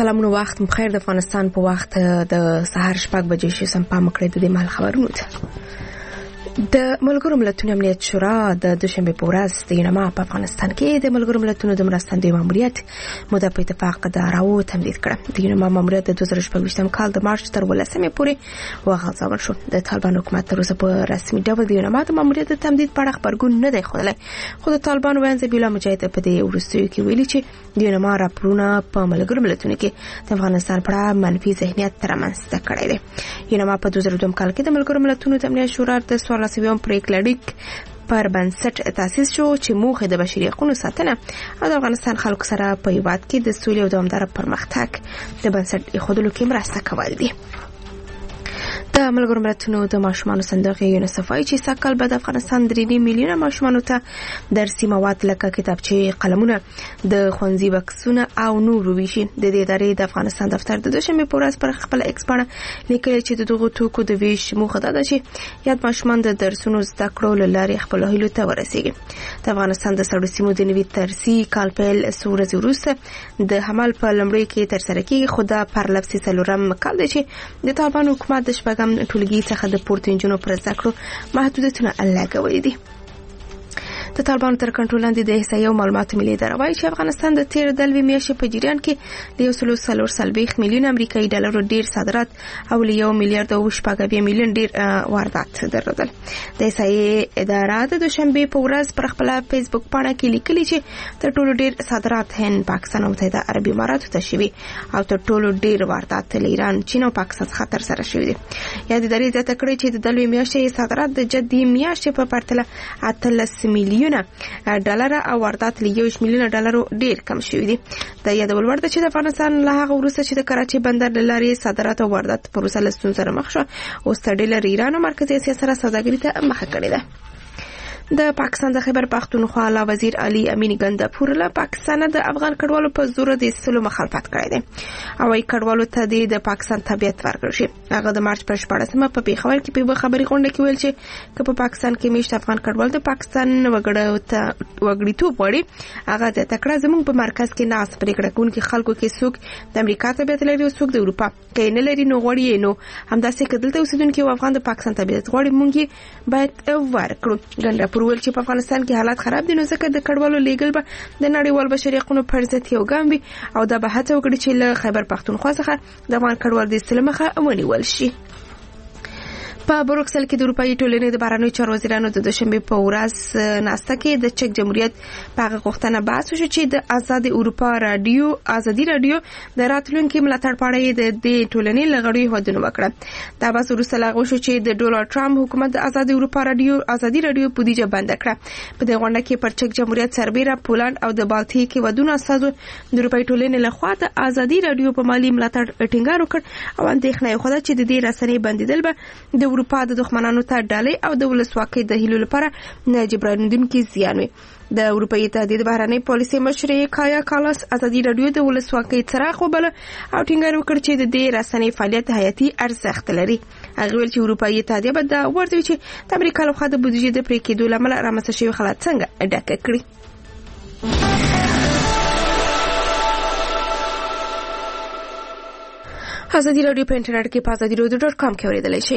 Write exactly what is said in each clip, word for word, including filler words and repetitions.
سلامونه وخت بخیر. د افغانستان په وخت د سهار شپږ بجې شي سم پام کړئ د دې مهال خبرونه ده. د ملګرو ملتونو امنیت شورا د دوشنبه په ورځ د یونما په افغانستان کې د ملګرو ملتونو د مرستندوی ماموریت موده په اتفاق دراو تمدید کړه. د یونما ماموریت د دوه زره شپږ کال د مارچ تر ولسمې پورې وغځول شو. د طالبان حکومت تر اوسه په رسمي ډول د یونما د ماموریت د تمدید په اړه خبرګون نه دی ښودلی، خو د طالبان ویاند ذبیح الله مجاهد په دې وروستیو کې ویلي چې د یونما راپورونه په ملګرو ملتونو کې د افغانستان په اړه منفي ذهنیت رامنځته کړی دی. یونما په دوه زره دوه کال کې د ملګرو ملتونو د امنیت شورا د سوالاسویم پریکړلیک پر بنسټ تاسیس شو چې موخه د بشري حقوقو ساتنه او د افغانستان خلکو سره په هیواد کې د سولې او دوامدار پرمختګ د بنسټ ایښودلو کې مرسته کول دي. د ملګرو ملتونو د ماشومانو صندوق یونیسف وايي چې سږ به د افغانستان درې میلیونه ماشومانو ته درسي مواد لکه کتابچې، قلمونه، د ښوونځي بکسونه او نور وویشي. د دې ادارې د افغانستان دفتر د دوشنبې په ورځ پر خپل ایکس باندې لیکلي چې د دغو توکو د ویش موخه دا ده چې یاد ماشومان د درسونو زده کړو له لارې خپل هیلو ته ورسیږي. د افغانستان د سړو سیمو د نوي ترسي کال پیل څو ورځې وروسته د حمل په لومړي کې ترسره کېږي، خو دا پرلپسې څلورم کال دی چې د طالبان حکومت د شپږم ټولګي څخه د پورته نجونو پر زده کړو محدودیتونه لګولي دي. د طالبانو تر کنټرول لاندې د احصایې او معلوماتو ملي اداره وايي چې افغانستان د تیر دلوي میاشتې په جریان کې د یو سلو څلور څلوېښت میلیون امریکایي ډالرو ډیر صادرات او له یو میلیارډ او شپږ اویا میلیون ډیر واردات درلودل. د احصایې اداره د دوشنبې په ورځ پر خپل فیسبوک پاڼه کې لیکلي چې تر ټولو ډیر صادرات هند، پاکستان او متحده عربي اماراتو ته شوي او تر ټولو ډیر واردات له ایران، چین او پاکستان څخه ترسره شوي دي. یا د ادارې زیاته کړې چې د دلوي میاشتې صادرات د جدي میاشتې په پرتله اتلس میلیون ډالر او واردات له یو میلیون ډالرو ډیر کم شوي دي. د یادول وړ ده چې د افغانستان له هغه وروسته چې د کراچي بندر له لارې صادرات او واردات پروسه له ستونزو سره مخ شوه، اوس تر ډېره ایران او مرکزي اسیا سره سوداګري ته مخه کړې ده. د پاکستان د خیبر پختونخوا لا وزیر علي امین ګنداپور له پاکستان د افغان کډوالو په زور د ایستلو مخالفت کړی دی او وايي کډوالو ته د پاکستان طبيعت ورکړل شي. هغه د مارچ پر شپاړسمه په پیښور کې په خبري غونډه کې ویل چې که په پاکستان کې میشت افغان کډوال د پاکستان وګړو ته وګړیتوب وړي، هغه د تکړه زموږ په مرکز کې ناس پریکړه کوونکي خلکو کې څوک د امریکا طبيعت لري او څوک د اروپا کې نه لري، نو غوړي نو همداسې کدلته اوسیدونکو او افغان د پاکستان طبيعت غوړي مونږ باید ورکړو. ګنداپور ویل چې په افغانستان کې حالات خراب دي، نو ځکه د کډوالو لیګل به د نړیوال بشري حقوقو پر ضد یو ګام وي او دا به هڅه وکړي چې له خیبر پختونخوا څخه د افغان کډوالو د ایستلو مخه ونیول شي. په بروکسل کې د اروپאי ټولنې د بهرنیو چارو وزیرانو د دوشنبه په ورځ ناسته کې د چک جمهوریت په غوښتنه بحث وشو چې د آزاد اروپا رادیو ازادي رادیو د راتلونکي ملاتړ پاړې د دې ټولنې لغړی هودنه وکړه. دا بحث وروسته لغوه شو چې د ډونالد ټرمپ حکومت د آزاد اروپا رادیو ازادي رادیو بودیجه بند کړه. په دې غونډه کې پر چک جمهوریت سربېره پولند او د بالتیک ودونو اساسو د اروپאי ټولنې لخوا د آزادي رادیو په مالی ملاتړ ټینګار وکړ او اندېښنه یې خوده چې د دې رسنۍ بندیدل به د اروپا د دښمنانو ته ډالۍ او د ولسواکۍ د هیلو لپاره نه جبرانیدونکي زیان وي. د اروپאי اتحادیې د بهرنۍ پالیسۍ مشرې کایا کالاس ازادي رادیو د ولسواکۍ څراغ وبله او ټینګار وکړ چې د دې رسنۍ فعالیت حیاتي ارزښت لري. هغه ویل چې اروپאי اتحادیه به دا ورته وي چې د امریکا لخوا د بودیجې د پرې کېدو له امله رامنځته شوي حالات څنګه ډکه کړي. ازادي رادیو په انټرنیټ کې په ازادي رادیو ډاټ کام کې اورېدلی شئ.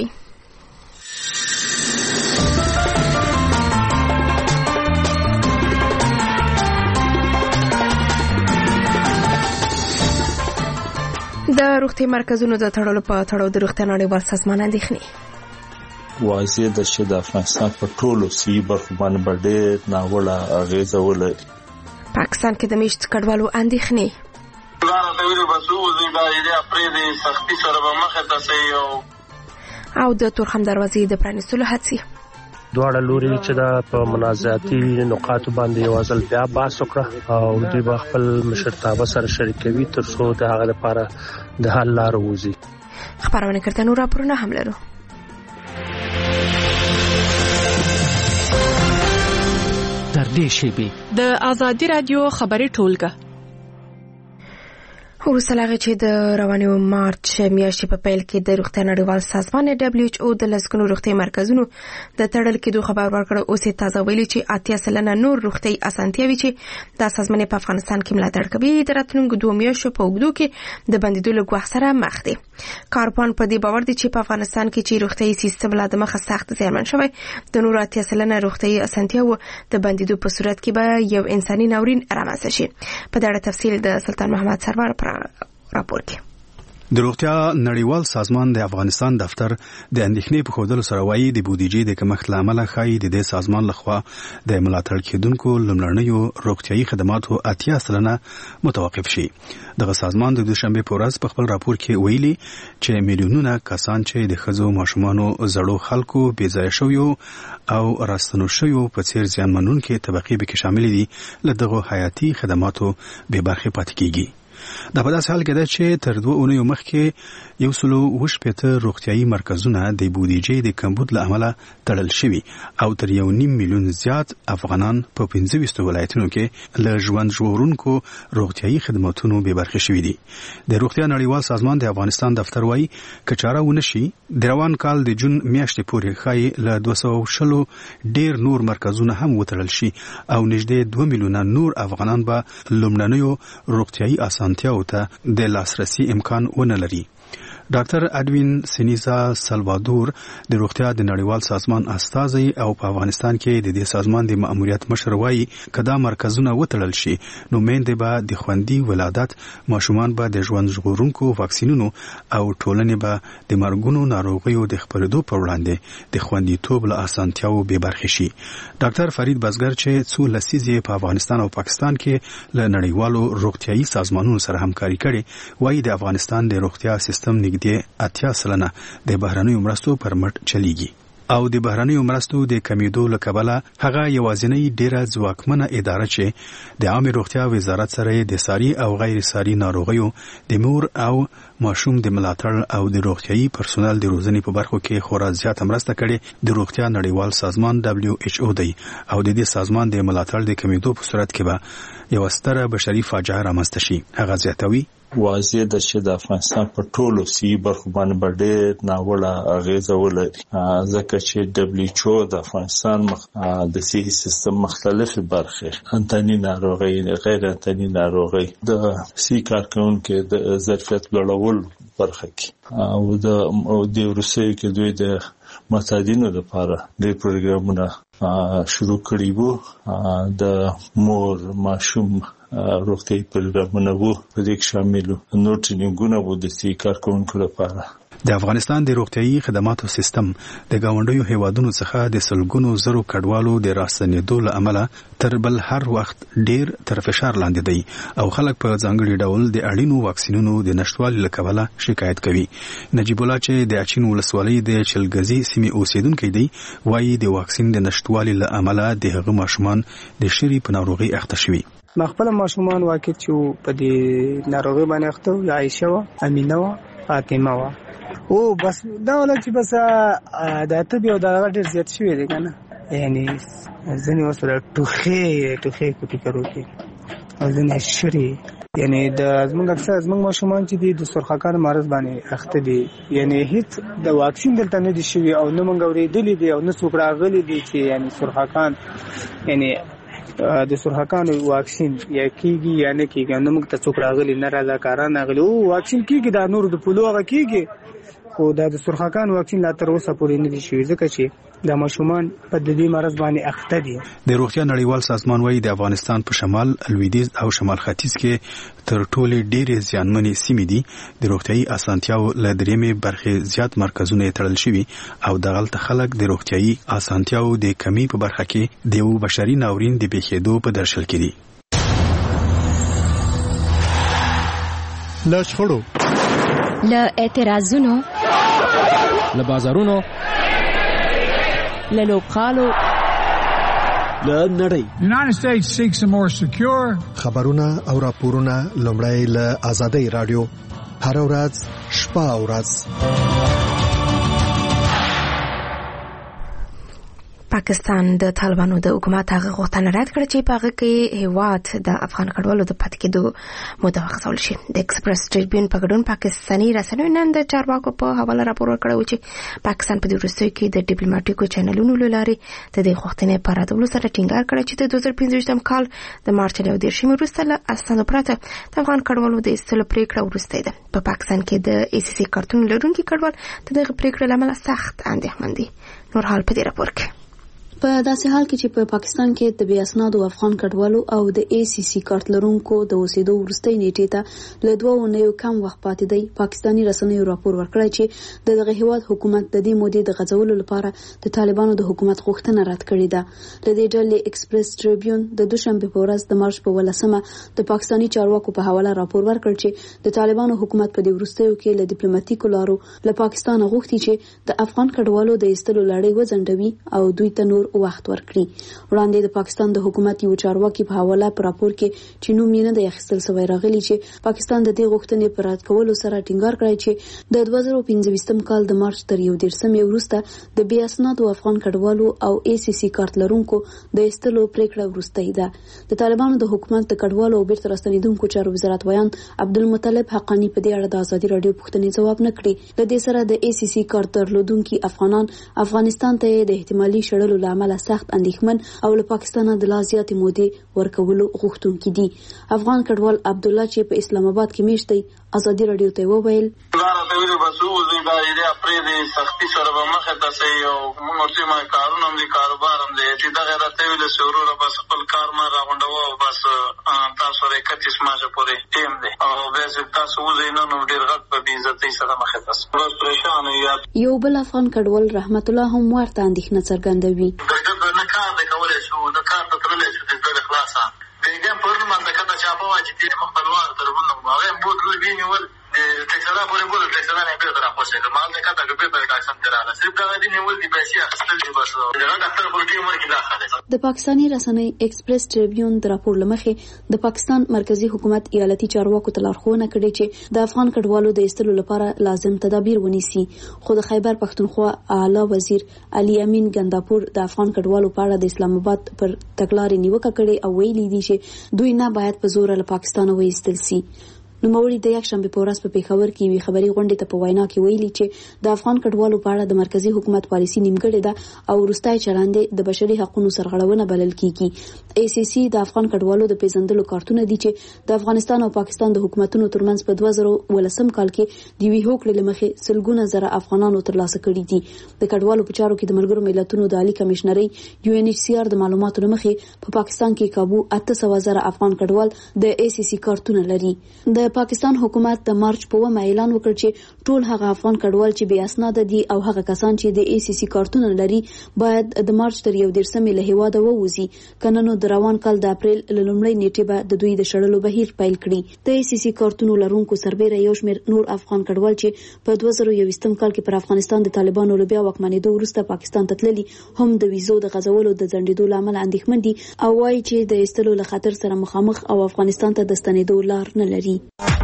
د روغتي مرکزونو د تړلو په تړاو د روغتیا نړیوال سازمان اندېښنې واضح ده چې د افغانستان په ټولو سیمو برخو باندې ډېر ناوړه اغېزه ولري. پاکستان کې د میشت کډوالو اندېښنې او د تورخم دروازې د پرانیستلو هڅې. دواړه لوري چې دا په منازعاتي نقاطو باندې یو ځل بیا بحث وکړه او دوی به خپل مشرتابه سره شریکوي تر څو د هغه لپاره د حل لارې ووځي. خبرونه کړه نو راپورونه هم لرو. تر دې شی به د ازادي رادیو خبري ټولګه وروسته له هغې چې د روانې مارچ میاشتې په پیل کې د روغتیا نړیوال سازمان دبلیو ایچ او د لسګونو روغتیایي مرکزونو د تړل کېدو خبر ورکړ، اوس یې تازه ویلي چې اتیا سلنه نور روغتیایي اسانتیاوې چې دا سازمان په افغانستان کې ملاتړ کوي د راتلونکو دوه میاشتو په اوږدو کې د بندېدو له ګواښ سره مخ دي. کارپوهان په دې باور دي چې په افغانستان کې چې روغتیایي سیستم لا د مخه سخت زیانمن شوی، د نورو اتیا سلنه روغتیایي اسانتیاوو د بندېدو په صورت کې به یو انساني ناورین رامنځته شي. په دې اړه تفصیل د سلطان محمد سرور پر راپور کې. د روغتیا نړیوال سازمان د افغانستان دفتر د اندېښنې په ښودلو سره وایي د بودیجې د کمښت له امله ښایي د دې سازمان لخوا د ملاتړ کېدونکو لومړنیو روغتیایي خدماتو اتیا سلنه متوقف شي. دغه سازمان د دوشنبه په ورځ په خپل راپور کې ویلي چې میلیونونه کسان چې د ښځو، ماشومانو، زړو خلکو، بېځایه شویو او راستنو شویو په څیر زیانمنونکې طبقې پکې شامل دي، له دغو حیاتي خدماتو بې برخې پاتې کېږي. دا په داسې حال کې ده چې تر دوه اونیو مخکې یو سلو اووه شپېته روغتیایي مرکزونه د بودیجې د کمبود له امله تړل شوي او تر یو نیم میلیون زیات افغانان په پنځه ویشتو ولایتونو کې له ژوند ژغورونکو روغتیایي خدماتونو بې برخې شوي دي. د روغتیا نړیوال سازمان د افغانستان دفتر وایي که چاره ونه شي د روان کال د جون میاشتې پورې ښایي له دوه سوه شلو ډېر نور مرکزونه هم وتړل شي او نږدې دوه میلیونه نور افغانان به لومړنیو روغتیایي اسانتیاوو ته د لاسرسي امکان ونه لري. ډاکټر اډوین سینیزا سلوادور د روغتیا د نړیوال سازمان استازی او په افغانستان کې د دې سازمان د مأموریت مشر وایي کدا مرکزونه وتړل شي نو میندې به د خوندي ولادت، ماشومان به د ژوند ژغورونکو واکسینونو او ټولنې به د مرګونو ناروغیو د خپرېدو پر وړاندې د خوندیتوب له اسانتیاوو بې برخې شي. ډاکټر فرید بزګر چې څو لسیزې په افغانستان او پاکستان کې له نړیوالو روغتیایي سازمانونو سره همکاري کړې، وایي د افغانستان د روغتیا سیستم د اتیا سلنه د بهرنیو مرستو پر مټ چلیږي او د بهرنیو مرستو د کمیدو له کبله هغه یوازینی ډیره ځواکمنه اداره چې د عامه روغتیا وزارت سره د ساري او غیر ساري ناروغیو د مور او ماشوم د ملاتړ او د روغتیایي پرسونل د روزنې په برخو کې خورا زیاته مرسته کړې د روغتیا نړیوال سازمان دبلیو ایچ او دی او د دې سازمان د ملاتړ د کمیدو په صورت کې به یو ستره بشري فاجعه رامنځته شي. هغه زیاتوي واضح ده چې د افغانستان په ټولو سیمو برخو باندې ډېر ناوړه اغیزه ولري، ځکه چې دبلیو ایچ او د افغانستان مخ د صحي سیستم مختلفې برخې، انتني ناروغي، غیر انتني ناروغي، د صحي کارکونکو د ظرفیت لوړولو برخه کې او د د روسیې کې دوی د معتادینو لپاره د پروګرامونه شروع کړي وو. د مور، ماشوم روغتیایي پروګرامونه وو، په دې کې شامل وو نور ټریننګونه وو د صحي کارکونکو لپاره. د افغانستان د روغتیایي خدماتو سیستم د ګاونډیو هیوادونو څخه د سلګونو زرو کډوالو د راستنېدو له امله تر بل هر وخت ډیر تر فشار لاندې دی او خلک په ځانګړي ډول د اړینو واکسینونو د نشټوالي له کبله شکایت کوي. نجیب الله چې د اچین ولسوالۍ د چلګزي سیمې اوسیدونکی دی وایي د واکسین د نشټوالي له امله د هغه ماشومان د شری په ناروغي اخته شوي. ما خپل ماشومان واکټ چې په دې ناروغي باندې اخته، عائشه و، امینه و، فاطمه و او بس دا ولې چې بس د ته به دا ډېر زیات شوی دی کنه، یعنی ځنې وسره ټوخې ټوخې کو فکر وکړي او ځنې شری، یعنی د زموږ اکثر زموږ ماشومان چې د سرخکان مرض باندې اخته دي، یعنی هیڅ د واکسین دلته نه دي شوی او نه مونږ اورېدلې دي او نه څوک راغلي دي چې یعنی سرخکان یعنی د سرخکان واکسین یا کیږي یا نه کیږي، نو موږ ته څوک راغلي نه راځه کاران راغلي او واکسین کیږي دا نور د پلوغه کیږي خو دا د سرخکان واکسین لا تر اوسه پورې نه دي شوی ځکه چې د ماشومان په دې مرض باندې اخته دي. د روغتیا نړیوال سازمان وايي د افغانستان په شمال، لویدیځ او شمال ختیځ کې تر ټولې ډېرې زیانمنې سیمې دي. د روغتیایي اسانتیاو له درېیمې برخې زیات مرکزونه تړل شوي او دغلته خلک د روغتیایي اسانتیاو د کمی په برخه کې د یو بشري ناورین د پیښېدو په درشل کې دي. له شخړو، له اعتراضونو، له بازارونو، له لوبغالو، له نړۍ. The United States seeks a more secure. خبرونه او راپورونه لومړی له آزادۍ رادیو هر ورځ شپه او ورځ. پاکستان د طالبانو د حکومت هغه غوښتنه رد کړه چې په هغه کې هیواد د افغان کډوالو د پاتې کېدو موده وغځول شي. د ایکسپریس ټریبیون په ګډون پاکستاني رسنیو نن د چارواکو په حواله راپور ورکړی چې پاکستان په دې وروستیو کې د ډیپلوماټیکو چینلونو له لارې د دې غوښتنې په ردولو سره ټینګار کړی چې د دوه زره پنځه ویشتم کال د مارچ له دېرشمې وروسته له اسنادو پرته د افغان کډوالو د ایستلو پریکړه وروستۍ ده. په پاکستان کې د ای سی سی کارتون لرونکي کډوال د دغه پریکړې له امله سخت اندېښمن دي. نور حال په دې راپور کې په داسې حال کې چې په پاکستان کې د بې اسنادو افغان کډوالو او د ای سی سی کارت لرونکو د اوسېدو وروستۍ نیټې ته له دوه اونیو کم وخت پاتې دی، پاکستاني رسنیو راپور ورکړی چې د دغه هیواد حکومت د دې مودې د غځولو لپاره د طالبانو د حکومت غوښتنه رد کړې ده. د دې ډلې ایکسپریس ټریبیون د دوشنبه په ورځ د مارچ په ولسمه د پاکستاني چارواکو په حواله راپور ورکړ چې د طالبانو حکومت په دې وروستیو کې له ډیپلوماټیکو لارو له پاکستان غوښتي چې د افغان کډوالو د ایستلو لړۍ وځنډوي او دوی ته نور وخت ورکړي. وړاندې د پاکستان د حکومت یو چارواکي په حواله پر راپور کې چې نوم یې نه دی اخیستل سوی راغلی چې پاکستان د دې غوښتنې پر رد کولو سره ټینګار کړی چې د دوه زره پنځه ویشتم کال د مارچ تر یو دېرشمې وروسته د بې اسنادو افغان کډوالو او ای سی سی کارت لرونکو د ایستلو پریکړه وروستۍ ده. د طالبانو د حکومت د کډوالو او بیرته راستنېدونکو چارو وزارت ویان عبدالمطلب حقانی په دې اړه د ازادي راډیو پوښتنې ځواب نه کړي. د دې سره د ای سی سی کارت درلودونکي افغانان افغانستان ته د احتمالي شړلو له امله سخت اندېښمن او له پاکستانه د لا زیاتې مودې ورکولو غوښتونکي دي. افغان کډوال عبدالله چې په اسلام آباد کې میشت دی ازادي راډیو ته وویل د سختي سره به مخه تاسو یو موږ ورته ما کارونه هم دي کاروبار هم دي چې دغه راته ویل سرور بس خپل کار ما راغونډو او بس تاسو لري کتیس ماجه پورې ټیم دي او بس تاسو وزینو نو ډیر غټ په عزت سره مخه تاسو بس پریشان یو یو بل افغان کډوال رحمت الله هم ورته اندېښنه څرګندوي. دغه نه کار د کولای شو د کار ته تللی شو د خلاصه دغه پرله مانده کته چاپه واجب دي مخبلوار ترونه هغه بود لوي وینول تکسلا پورې بوله تکسلا نه به تر خپل څه مال نه کته به به تاسو ته راځي صرف دا دي نیول دي پیسې اخیستل دي بس دا ډاکټر په ټیم ورکی داخله. د پاکستاني رسنۍ ایکسپریس ټریبیون د راپور لمخې د پاکستان مرکزی حکومت ایالتي چارواکو ته لارښوونه کړې چې د افغان کډوالو د ایستلو لپاره لازم تدابیر ونیسي. خو د خیبر پښتونخوا اعلی وزیر علي امین ګنداپور د افغان کډوالو په اړه د اسلام آباد پر تګلارې نیوکه کړې او ویلي دي چې دوی نه باید په زور له پاکستان وایستل سي. نوموړي د یکشنبه په ورځ په پیښور کې وی خبري غونډې ته په وینا کې ویلي چې د افغان کډوالو په اړه د مرکزی حکومت پالیسي نیمګړې ده او وروستۍ چلند د بشري حقوقو سرغړونه بلل کیږي. ای سی سی د افغان کډوالو د پیژندلو کارتونه دي چې د افغانستان او پاکستان د حکومتونو ترمنځ په دوه زره ولسم کال کې د وی هوکړې لمخې سلګونه زره افغانانو ترلاسه کړي دي. د کډوالو په چارو کې د ملګرو ملتونو د عالی کمشنري یو ان ایچ سی آر د معلوماتو لمخې په پاکستان کې کابو اته سوه زره افغان کډوال د ای سی سی کارتونه لري. د پاکستان حکومت د مارچ په ومه اعلان وکړ چې ټول هغه افغان کډوال چې بې اسناد دي او هغه کسان چې د ای سی سی کارتونه لري باید د مارچ تر یو دېرشمې له هیواده ووځي، کنه نو د روان کال د اپریل له لومړۍ نیټې به د دوی د شړلو بهیر پیل کړي. د ای سی سی کارتونو لرونکو سربېره یو شمېر نور افغان کډوال چې په دوه زره یوویشتم کال کې پر افغانستان د طالبانو له بیا واکمنېدو وروسته پاکستان ته تللي هم د ویزو د غځولو د ځنډېدو له امله اندېښمن دي او وایي چې د ایستلو له خطر سره مخامخ او افغانستان ته د ستنېدو لار نه لري.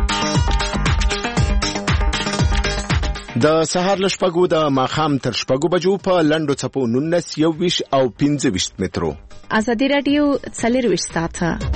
د سهار له شپږو د ماښام تر شپږو بجو په لنډو څپو نولس یوویشت او پنځه ویشت مترو. ازادي راډیو څلرویشت ساعته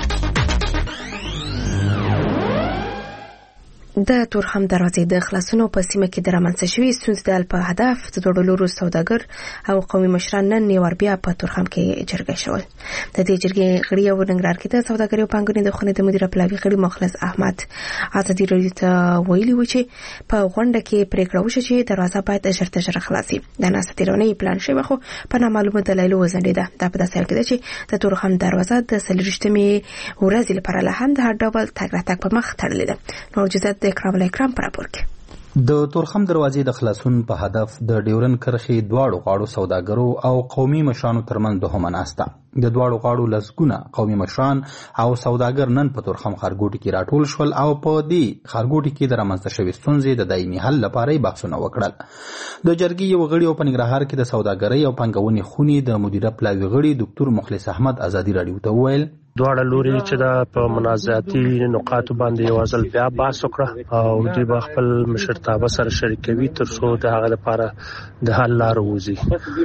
د تورخم دروازې د خلاصونو په سیمه کې د رامنځته شوي ستونزې د حل په هدف د دواړو لورو سوداګر او قومي مشران نن یو وار بیا په تورخم کې جرګه شول. د دې جرګې غړي او ننګرهار کې د سوداګرۍ او پانګونې د خونې د مدیر پلاوي غړي مخلص احمد ازادي راډیو ته ویلي و چې په غونډه کې پریکړه وشوه چې دروازه باید ژر تر ژره خلاصي. د ناسته تیرونې پلان شوی خو په نامعلومه دلایلو وځنډېده. دا په داسې حال کې ده چې د تورخم دروازه د څلوېښتمې ورځې لپاره لا هم د هر ډول تګ راتګ په مخ تړلې ده. نور جزات اکرام الاکرام پر راپور کې د تورخم دروازې د خلاصون په هدف د ډیورن کرښې دواړو غاړو سوداګرو او قومي مشرانو ترمنځ دوهمه ناسته. د دواړو غاړو لسګونه قومي مشران او سوداګر نن په تورخم ښارګوټي کې راټول شول او په دې ښارګوټي کې د رامنځته شوې ستونزې د دایمي حل لپاره یې بحثونه وکړل. د جرګې یو غړي په ننګرهار کې د سوداګرۍ او پانګونې خونې د مدیره پلاوي غړي ډاکټر مخلص احمد ازادي راډیو ته وویل دواړه لوري چې دا په منازعاتي نقاط باندې یو ځل بیا باس وکړه او دوی به خپل مشرتابه سره شریکوي تر څو د هغه لپاره د حل لار ووزي.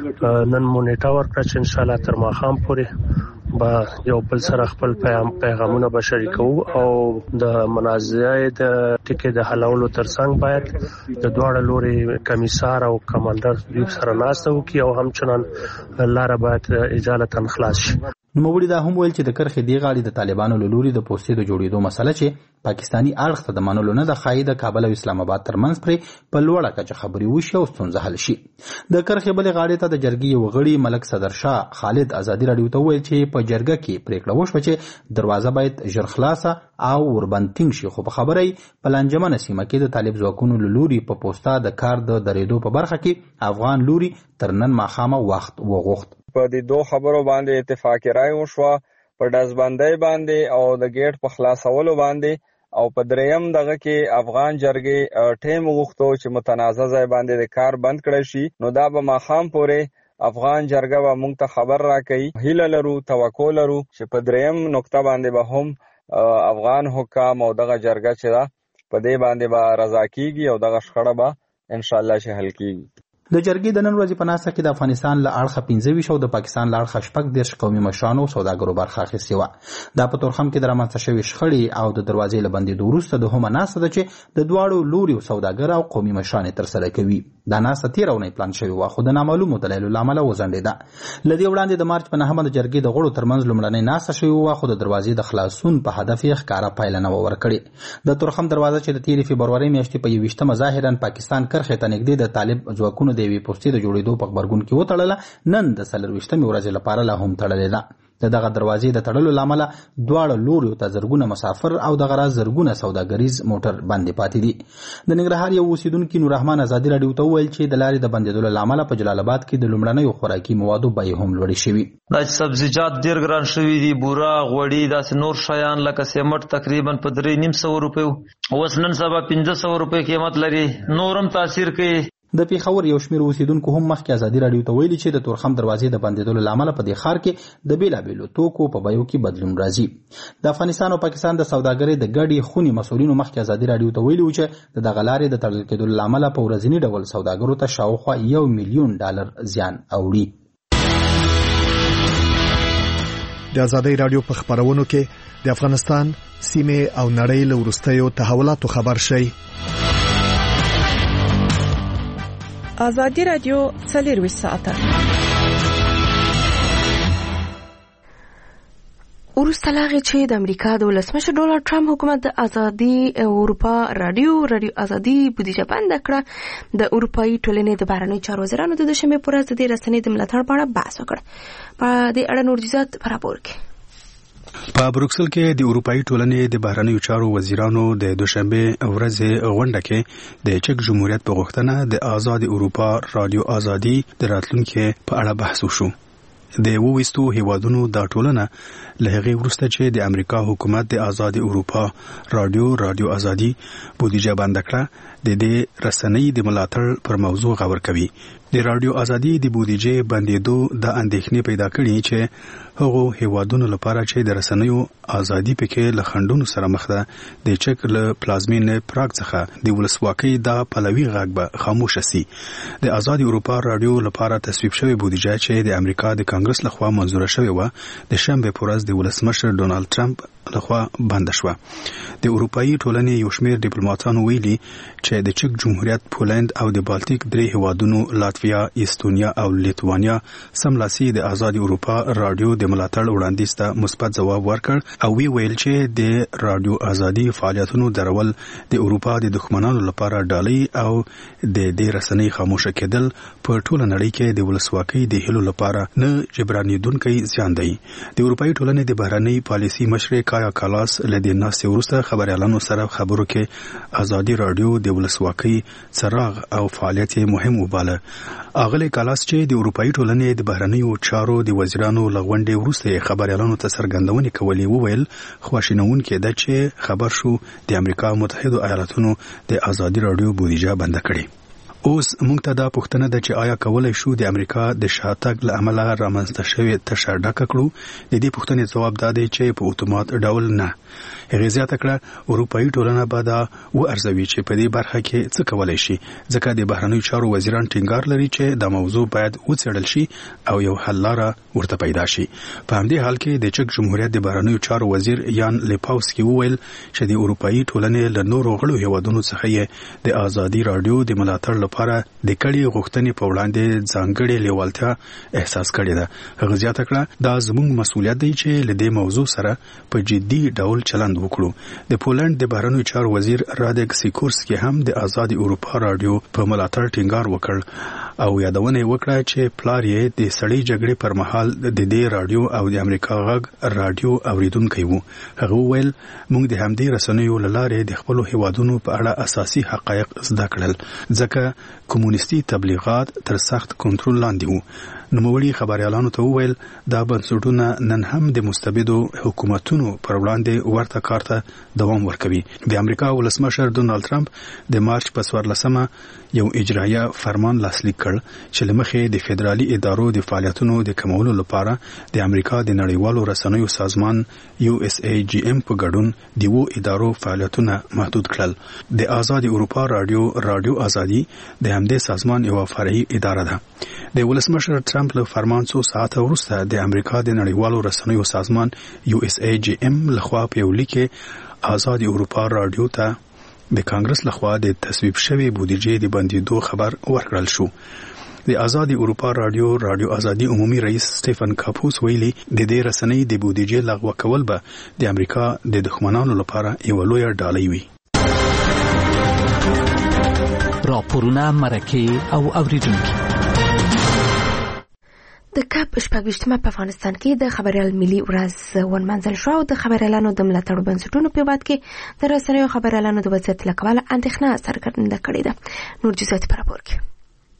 نن مو نیټه ورکړه چې ان شاء الله تر ماښام پورې با یو بل سره خپل پیغامونه به شریکو او د منازعې د ټکي د حلولو ترڅنګ باید د دواړو لوري کمیسار او کمانډر دوی سره ناسته وکړي او همچنان لاره باید اجالتا خلاص شي. نوموړي دا هم ویل چې د کرخې دی غاړي د طالبانو له لوري د پوستې د جوړېدو مسله چې پاکستاني اړخ ته د منلو نه د خای د کابل او اسلام آباد ترمنځ پرې په لوړه کچه خبري وشي او ستونزه حل شي. د کرخې بلې غاړې ته د جرګې یو غړي ملک صدر شاه خالد ازادي راډیو ته ویل چې په جرګه کې پریکړه وشوه چې دروازه باید ژر خلاصه او وربند ټینګ شي، خو په خبره یې په لانجمنه سیمه کې د طالب ځواکونو له لوري په پوستا د کار د درېدو په برخه کې افغان لوري تر نن ماښامه وخت وغوښت. په دې دوه خبرو باندې اتفاق رائے وشوه، په ډزبندۍ باندې او د گیټ په خلاصولو باندې، او په دریم دغه کې افغان جرګې ټیم وغوښتو چې متنازع ځای باندې د کار بند کړی شي. نو دا به ماښام پورې افغان جرګه به موږ ته خبر راکړي. هیله لرو، توقع لرو چې په دریم نقطه باندې به هم افغان حکام او دغه جرګه چې ده په دې باندې به رضا کیږي او دغه شخړه به ان شاء الله چې حل کیږي. د جرګې د نن ورځې په ناسته کې د افغانستان له اړخه پنځه ویشت او د پاکستان له اړخه شپږ دېرش قومي مشرانو او سوداګرو برخه اخیستې وه. دا په تورخم کې د رامنځته شوې شخړې او د دروازې له بندېدو وروسته د هومه ناسته ده چې د دواړو لوري سوداګر او قومي مشران یې ترسره کوي. دا ناسته تېره اونۍ پلان شوې وه خو د نامعلومو دلایلو له امله وځنډېده. له دې وړاندې د مارچ په نهمه د جرګې د غړو ترمنځ لومړنۍ ناسته شوې وه خو د دروازې د خلاصون په هدف یې ښکاره پایله نه وه ورکړې. د تورخم دروازه چې د تېرې فبرورۍ میاشتې په یوویشتمه ظاهراً پاکستان کرښې ته نږدې د طالب ځواکونو د یوې پوستې د جوړېدو په غبرګون کې وتړله، نن د څلرویشتمې ورځې لپاره لا هم تړلې ده. د دغه دروازې د تړلو له امله دواړه لوریو ته زرګونه مسافر او دغه راز زرګونه سوداګریز موټر بندې پاتې دي. د ننګرهار یو اوسیدونکي نور رحمان ازادي راډیو ته وویل چې د لارې د بندېدو له امله په جلال آباد کې د لومړنیو خوراکي موادو بیې هم لوړې شوي. دا چې سبزیجات ډېر ګران شوي دي، بوره، غوړي، داسې نور شیان لکه سیمټ تقریبا په درې نیم سوه روپیو، اوس نن سبا پنځه سوه روپۍ قیمت لري، نور هم تاثیر کوي. د پیښور یو شمېر اوسیدونکو هم مخکې ازادي راډیو ته ویلي چې د تورخم دروازې د بندېدو له امله په دې ښار کې د بېلابېلو توکو په بیو کې بدلون راځي. د افغانستان او پاکستان د سوداګرۍ د ګډې خونې مسؤلینو مخکې ازادي راډیو ته ویلي و چې د دغه لارې د تړل کېدو له امله په ورځني ډول سوداګرو ته شاوخوا یو میلیون ډالر زیان اوړي. د ازادي راډیو په خبرونو کې د افغانستان سیمې او نړۍ له وروستیو تحولاتو خبر شئ. ازادي راډیو څلورویشت ساعته وروسته لاغې چې د امریکا د ولسمشر ډونالد ټرمپ حکومت د ازادي اروپا راډیو راډیو ازادي بودیجه بنده کړه، د اروپایي ټولنې د بهرنیو چارو وزیرانو د دوشنبې په ورځ د دې رسنۍ د ملاتړ په اړه بحث وکړ. په دې اړه نور جزئیات په راپور کې. په بروکسل کې د اروپایي ټولنې د بهرنیو چارو وزیرانو د دوشنبه ورځې غونډه کې د چک جمهوریت په غوښتنه د آزاد اروپا رادیو ازادي د راتلونکي په اړه بحث وشو. د وویستو هیوادونو دا ټولنه له هغې وروسته چې د امریکا حکومت د آزاد اروپا رادیو رادیو ازادي بودیجه بنده کړه، د دې رسنۍ د ملاتړ پر موضوع غور کوي. د رادیو ازادي د بودیجې بندېدو د اندېښنې پیدا کړي چې هغو هیوادونو لپاره چې د رسنیو ازادي پکې له خنډونو سره مخ ده، د چک له پلازمینې پراګ څخه د ولسواکۍ د پلوي غږ به خاموش شي. د آزاد اروپا رادیو لپاره تصویب شوی بودیجه چې د امریکا د کانګرس لخوا منزوره شوې وه، د شنبې په ورځ د ولسمشر ډونالد ټرمپ لخوا بنده شوه. د اروپایي ټولنې یو شمېر ډیپلوماټانو ویلي چې د چک جمهوریت، پولند او د بالټیک درې هیوادونو لاتویا، ایستونیا او لیتوانیا سملاسي د آزاد اروپا رادیو د ملاتړ وړاندیز ته مثبت ځواب ورکړ او وی ویل چې د رادیو ازادي فعالیتونو درول د اروپا د دښمنانو لپاره ډالۍ او د دې رسنۍ خاموشه کېدل په ټوله نړۍ کې د ولسواکۍ د هیلو لپاره نه جبرانېدونکی زیان دی. د اروپایي ټولنې د بهرنۍ پالیسي مشر کایا کالاس له دې ناستې وروسته خبريالانو سره خبرو کې ازادي رادیو د ولسواکۍ څراغ او فعالیت مهم وباله. اغلی کالاس چې د اروپایي ټولنې د بهرنیو چارو د وزیرانو لغونډې وروسته خبريالانو ته څرګندونې کولې وویل خواشینونکې ده چې خبر شو د امریکا متحده ایالاتونو د ازادي رادیو بودیجه بنده کړې. اوس موږ ته دا پوښتنه ده چې آیا کولای شو د امریکا د شاتګ له امله رامنځته شوې تشه ډکه کړو؟ د دې پوښتنې ځواب دا دی چې په اتومات ډول نه. هغې زیاته کړه اروپایي ټولنه به دا وارزوي چې په دې برخه کې څه کولای شي، ځکه د بهرنیو چارو وزیران ټینګار لري چې دا موضوع باید وڅېړل شي او یو حل لاره ورته پیدا شي. په همدې حال کې د چک جمهوریت د بهرنیو چارو وزیر یان لیپاوسکي وویل چې د اروپایي ټولنې له نورو غړو هیوادونو څخه یې د ازادي راډیو د ملاتړ لپاره د کړي غوښتنې په وړاندې ځانګړې لیوالتیا احساس کړې ده. هغه زیاته کړه دا زموږ مسؤلیت دی چې له دې موضوع سره په جدي ډول چلند وکړو. د پولند د بهرنیو چارو وزیر رادک سیکورسکي هم د آزادي اروپا راډیو په ملاتړ ټینګار وکړ او یادونه وکړه چې پلار یې د سړې جګړې پر مهال د دې راډیو او د امریکا غږ راډیو اوریدونکی وو. هغه وویل موږ د همدې رسنیو له لارې د خپلو هیوادونو په اړه اساسي حقایق زده کړل، ځکه کمونیستي تبلیغات تر سخت کنټرول لاندې وو. نوموړي خبريالانو ته وویل دا بنسټونه نن هم د مستبدو حکومتونو پر وړاندې ورته کار ته دوام ورکوي. د امریکا ولسمشر ډونالد ټرمپ د مارچ په څوارلسمه یو اجرایه فرمان لاسلیک کړ چې له مخې د فدرالي ادارو د فعالیتونو د کمولو لپاره د امریکا د نړیوالو رسنیو سازمان یو اس ای جی ام په ګډون د وو ادارو فعالیتونه محدود کړل. د آزادي اروپا راډیو راډیو آزادي د همدې سازمان یو فرعي اداره ده. د ولسمشر ټرمپ له فرمان څو ساعته وروسته د امریکا د نړیوالو رسنیو سازمان یو اس ای جی ام لخوا په یو لیک آزادي اروپا راډیو ته د کانګرس لخوا د تصویب شوی بودیجې د بندیدو خبر ورکړل شو. د آزادي اروپا راډیو راډیو آزادي عمومي رئیس سټیفن کاپوس ویلي د دې رسنۍ د بودیجې لغوه کول به د امریکا د دښمنانو لپاره یو لوی ډالۍ وي. راپورونه مرکه او اوریدونکو د کاپ شپږویشتمه په افغانستان کې د خبریال ملي ورځ ونمانځل شو او د خبریالانو د ملاتړ بنسټونو په وخت کې د رسنیو خبریالانو د وضعیت له کبله اندېښنه څرګنده کړې ده. نور جزئیات په راپور کې.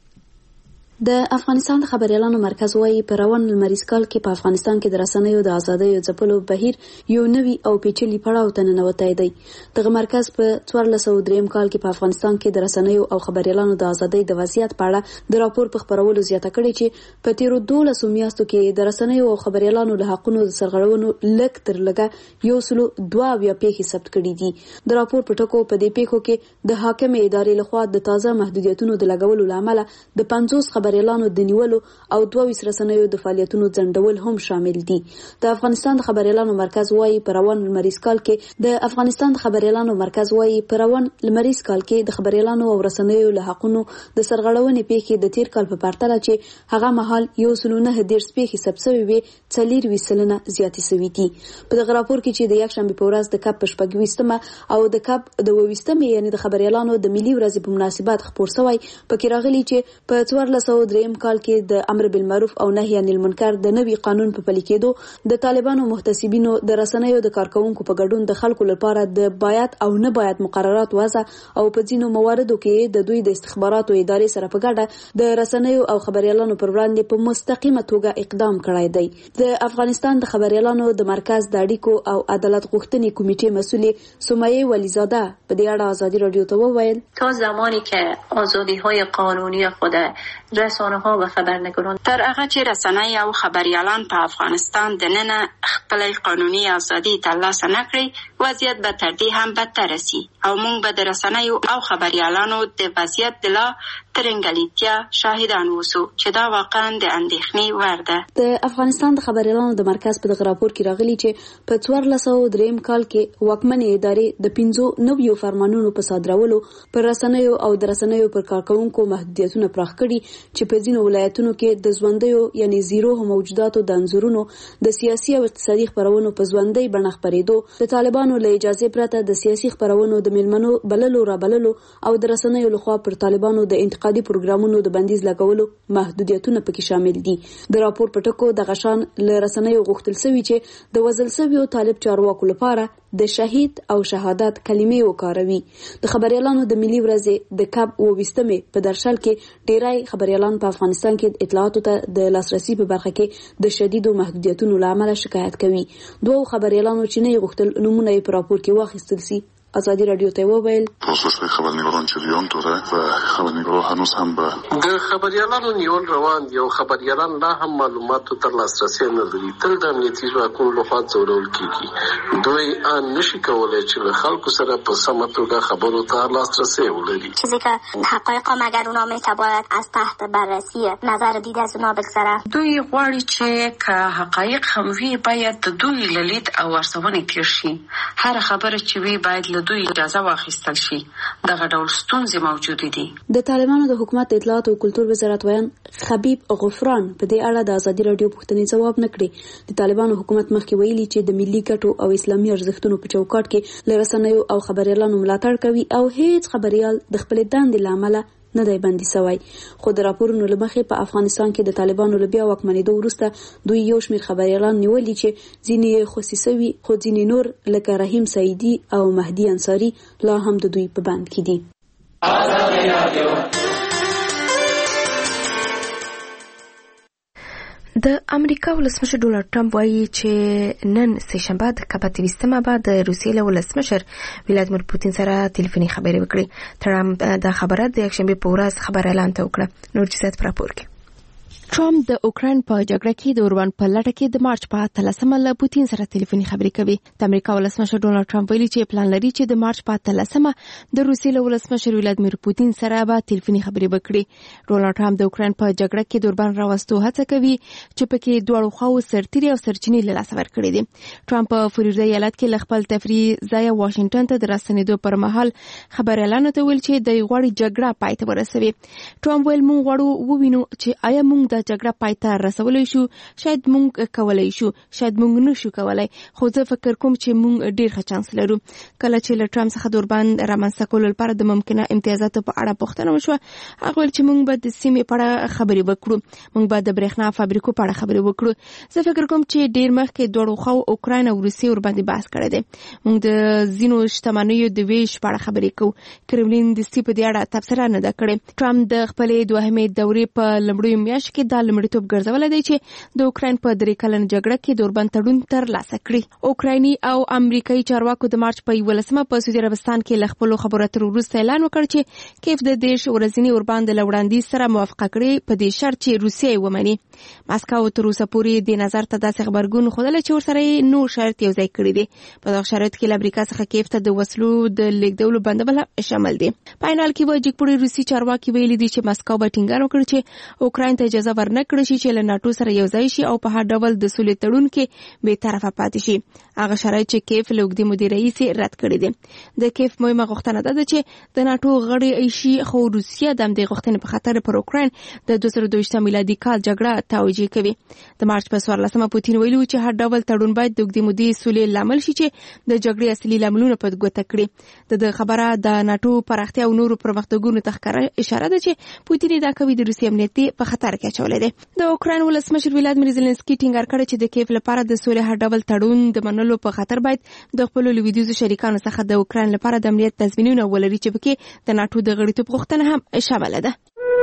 د افغانستان د خبریالانو مرکز وايي په روان لمریز کال کې په افغانستان کې د رسنیو د ازادۍ ځپلو بهیر یو نوي او پیچلي پړاو ته ننوتی دی. دغه مرکز په څوارلس سوه دریم کال کې په افغانستان کې د رسنیو او خبریالانو د ازادۍ د وضعیت په اړه د راپور په خپرولو زیاته کړې چې په تیرو دولسو میاشتو کې د رسنیو او خبریالانو له حقونو د سرغړونو لږ تر لږه یو سلو دوه اویا پیښې ثبت کړي دي. د راپور په ټکو په دې پیښو کې د حاکمې ادارې لخوا د تازه محدودیتونو د لګولو له امله د پنځوس خبریالانو د نیولو او دوه ویشت رسنیو د فعالیتونو ځنډول هم شامل دي. د افغانستان د خبریالانو مرکز وايي په روان لمریز کال کې د افغانستان د خبریالانو مرکز وايي په روان لمریز کال کې د خبریالانو او رسنیو له حقونو د سرغړونې پیښې د تیر کال په پرتله چې هغه مهال یو سلو نه دېرش پیښې ثبت شوې وي څلور ویشت سلنه زیاتې شوې دي. په دغه راپور کې چې د یکشنبې په ورځ د کاپ په شپږویشتمه او د کاپ د اووه ویشتمې یعنې د خبریالانو د ملي ورځې په مناسبت خپور شوی پکې راغلي چې په څوارلس سوه دریم کال کې د امر بالمعروف او نهي عن المنکر د نوي قانون په پلي کېدو د طالبانو محتسبینو د رسنیو د کارکونکو په ګډون د خلکو لپاره د باید او نه باید مقررات وضع او په ځینو مواردو کې د دوی د استخباراتو ادارې سره په ګډه د رسنیو او خبریالانو پر وړاندې په مستقیمه توګه اقدام کړی دی. د افغانستان د خبریالانو د مرکز د اړیکو او عدالت غوښتنې کمیټې مسؤلې سمیه ولیزاده په دې اړه آزادي رادیو ته وویل تا زمانی که آزادی‌های قانونی خود رسانه‌ها و خبرنگاران تر هغه چې رسنۍ او خبریالان په افغانستان د نن خپل قانوني ازادي ترلاسه نکړي وضعیت به تر دې هم بدتر شي او موږ به د رسنیو او خبریالانو د وضعیت د لا ترنګلیتیا شاهدان ووسو چې دا واقعا د اندېښنې وړ ده. د افغانستان د خبریالانو د مرکز په دغه راپور کې راغلي چې په څوارلس سوه دریم کال کې واکمنې ادارې د پنځو نویو فرمانونو په صادرولو پر رسنیو او د رسنیو پر کارکونکو محدودیتونه پراخ کړي چې په ځینو ولایتونو کې د ژوندیو یعنی زیرو موجوداتو د انځورونو د سیاسي او اقتصادي خبرونو په ژوندۍ بڼه خپرېدو، د طالبانو له اجازې پرته د سیاسي خبرونو د میلمنو بللو رابللو او د رسنیو لخوا پر طالبانو د انتقادي پروګرامونو د بندیز لګولو محدودیتونه پکې شامل دي. د راپور په ټکو د غشان له رسنیو غوښتل شوي چې د وژل شویو طالب چارواکو لپاره د شهید او شهادت کلمې وکاروي. د خبریالانو د ملي ورځې د کاپ اووه ویشتمې په درشل کې ډیری خبریالان په افغانستان کې اطلاعاتو ته د لاسرسي په برخه کې د شدیدو محدودیتونو له امله شکایت کوي. دوه خبریالانو چې نه غوښتل نومونه یې په راپور کې واخیستل شي ازادي رادیو ته وویل تاسو څه خبرنګاران چې لیون توره و خبرنګاران هنوز هم به د خبريالانو نیول روان دي او خبريالان لا هم معلوماتو تر لاسرسي نه لري. تل د امنیتي ځواکونو لخوا ځورول کیږي. دوی ان نشي کولای چې له خلکو سره په سمه توګه خبرو ته لاسرسي ولري. چیزی که حقایق مگر اونا میتواند از تحت بررسی نظر دید از اونا بگذره. دوی غواړي چې که حقایق هم وي باید د دوی له لید او ارزونې تیر شي. هر خبره چې وي باید له دوی اجازه واخیستل شي. دغه ډول ستونزې موجود دي. د طالبانو د حکومت اطلاعات او کلتور وزارت ویان خبیب غفران په دې اړه د ازادي رادیو پوښتنې ځواب نه کړی. د طالبانو حکومت مخکې ویلي چې د ملي ګټو او اسلامي ارزښتونو په چوکاټ کې له رسنیو او خبريالانو ملاتړ کوي او هیڅ خبريال د خپل دندې لامل نه دی بندي شوی. خو د راپورونو لمخې په افغانستان کې د طالبانو له بیا واکمنېدو وروسته دوی یو شمېر خبريالان نیولي چې ځینې خصوصي خو ځینې نور لکه رحیم سعیدي او مهدي انصاری لا هم د دوی په بند کې دي. د امریکا ولسمشر ډونالد ټرمپ وایي چې نن سه شنبه د کپاتویستمه بعد د روسیې له ولسمشر ولادیمیر پوتین سره ټلیفوني خبرې وکړي. ټرمپ د خبره د یکشنبه په ورځ خبر اعلان وکړه. نور جزئیات پر راپور کې ټرمپ د اوکراین په جګړه کې د اوربان په لټه کې د مارچ په اتلسمه له پوتین سره ټلیفوني خبرې کوي. د امریکا ولسمشر ډونالد ټرمپ ویلي چې پلان لري چې د مارچ په اتلسمه د روسیې له ولسمشر ولادیمیر پوتین سره به ټلیفوني خبرې وکړي. ډونالد ټرمپ د اوکراین په جګړه کې د اوربان راوستو هڅه کوي چې پکې دواړو خواو سرتیري او سرچینې له لاسه ورکړي دي. ټرمپ په فلوریدا ایالت کې له خپل تفریح ځای واشنگټن ته د راستنېدو پر مهال خبر اعلان ته ویل چې د غوړی جګړه پای ته ورسوي. ټرمپ ویل موږ غواړو ووینو چې آیا موږ د جګړه پای ته رسولای شو. شاید مونږ کولای شو، شاید مونږ نشو کولای، خو زه فکر کوم چې مونږ ډیر ښه چانس لرو. کله چې له ټرمپ څخه د اوربان رامنځته کولو لپاره د ممکنه امتیازاتو په اړه پوښتنه وشوه، هغه ویل چې مونږ به د سیمې په اړه خبرې وکړو، مونږ به د برېښنا فابریکو په اړه خبرې وکړو. زه فکر کوم چې ډیر مخکې دواړو خواو اوکراین او روسیې ورباندې بحث کړی دی. مونږ د ځینو شتمنیو د ویش په اړه خبرې کوو. کرملین د سټي په دې اړه تبصره نه ده کړې. ټرمپ د خپلې دوهمې دورې په لومړیو میاشتو کې د لومړیتوب ګرځولای دی چې د اوکراین په درې کلن جګړه کې د اوربان تړون تر لاسه کړي. اوکرایني او امریکایي چارواکو د مارچ په یولسمه په سعودي عربستان کې له خپلو خبرو اترو وروسته اعلان وکړ چې کیف د دیش ورځنی اوربان د وړاندیز سره موافقه کړې په دې شرط چې روسیه یې ومني. ماسکو تر اوسه پورې د نظر ته داسې خبرګون خوده چې ورسره نور شرط یو ځای کړی دی. په دغه شرط کې امریکا څخه کیف ته د وسلو د لیږدولو بندول شامل دي. په عین حال کې وایي چې روسي چارواکي ویلي دي چې ماسکو به ټینګار وکړي چې اوکراین ته اجازه ورنکړي شي چې له ناتو سره یو ځای شي او په هر ډول د سولې تړون کې به طرفه پاتې شي. هغه شرایط چې کیف له اوږدې مودې راهیسې رد کړي دي. د کیف مهمه غوښتنه ده چې د ناتو غړي شي، خو روسیه د همدې غوښتنې په خاطر پر اوکراین د دوه زره دوه میلادي کال جګړه توجیه کوي. د مارچ په څوارلسمه پوتین ویلي و چې هر ډول تړون باید د اوږدې مودې سولې لامل شي چې د جګړې اصلي لاملونه په ګوته کړي. د خبره د ناتو پراختیا او نورو پرمختګونو ته ښکاره اشاره ده چې پوتین دا کوي د روسیې امنیت په خطر کې اچولی دی. د اوکراین ولسمشر ولادیمیر زيلنسکي ټینګار کړی چې د کیف لپاره د سولې هر ډول تړون د منلو په خاطر باید د خپل لویدیځو شریکانو څخه د اوکراین لپاره د امنیت تضمینونه ولري چې پکې د ناتو د غړیتوب غوښتنه هم شامل ده.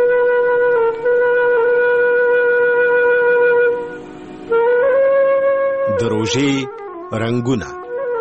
د روژې رنگونه.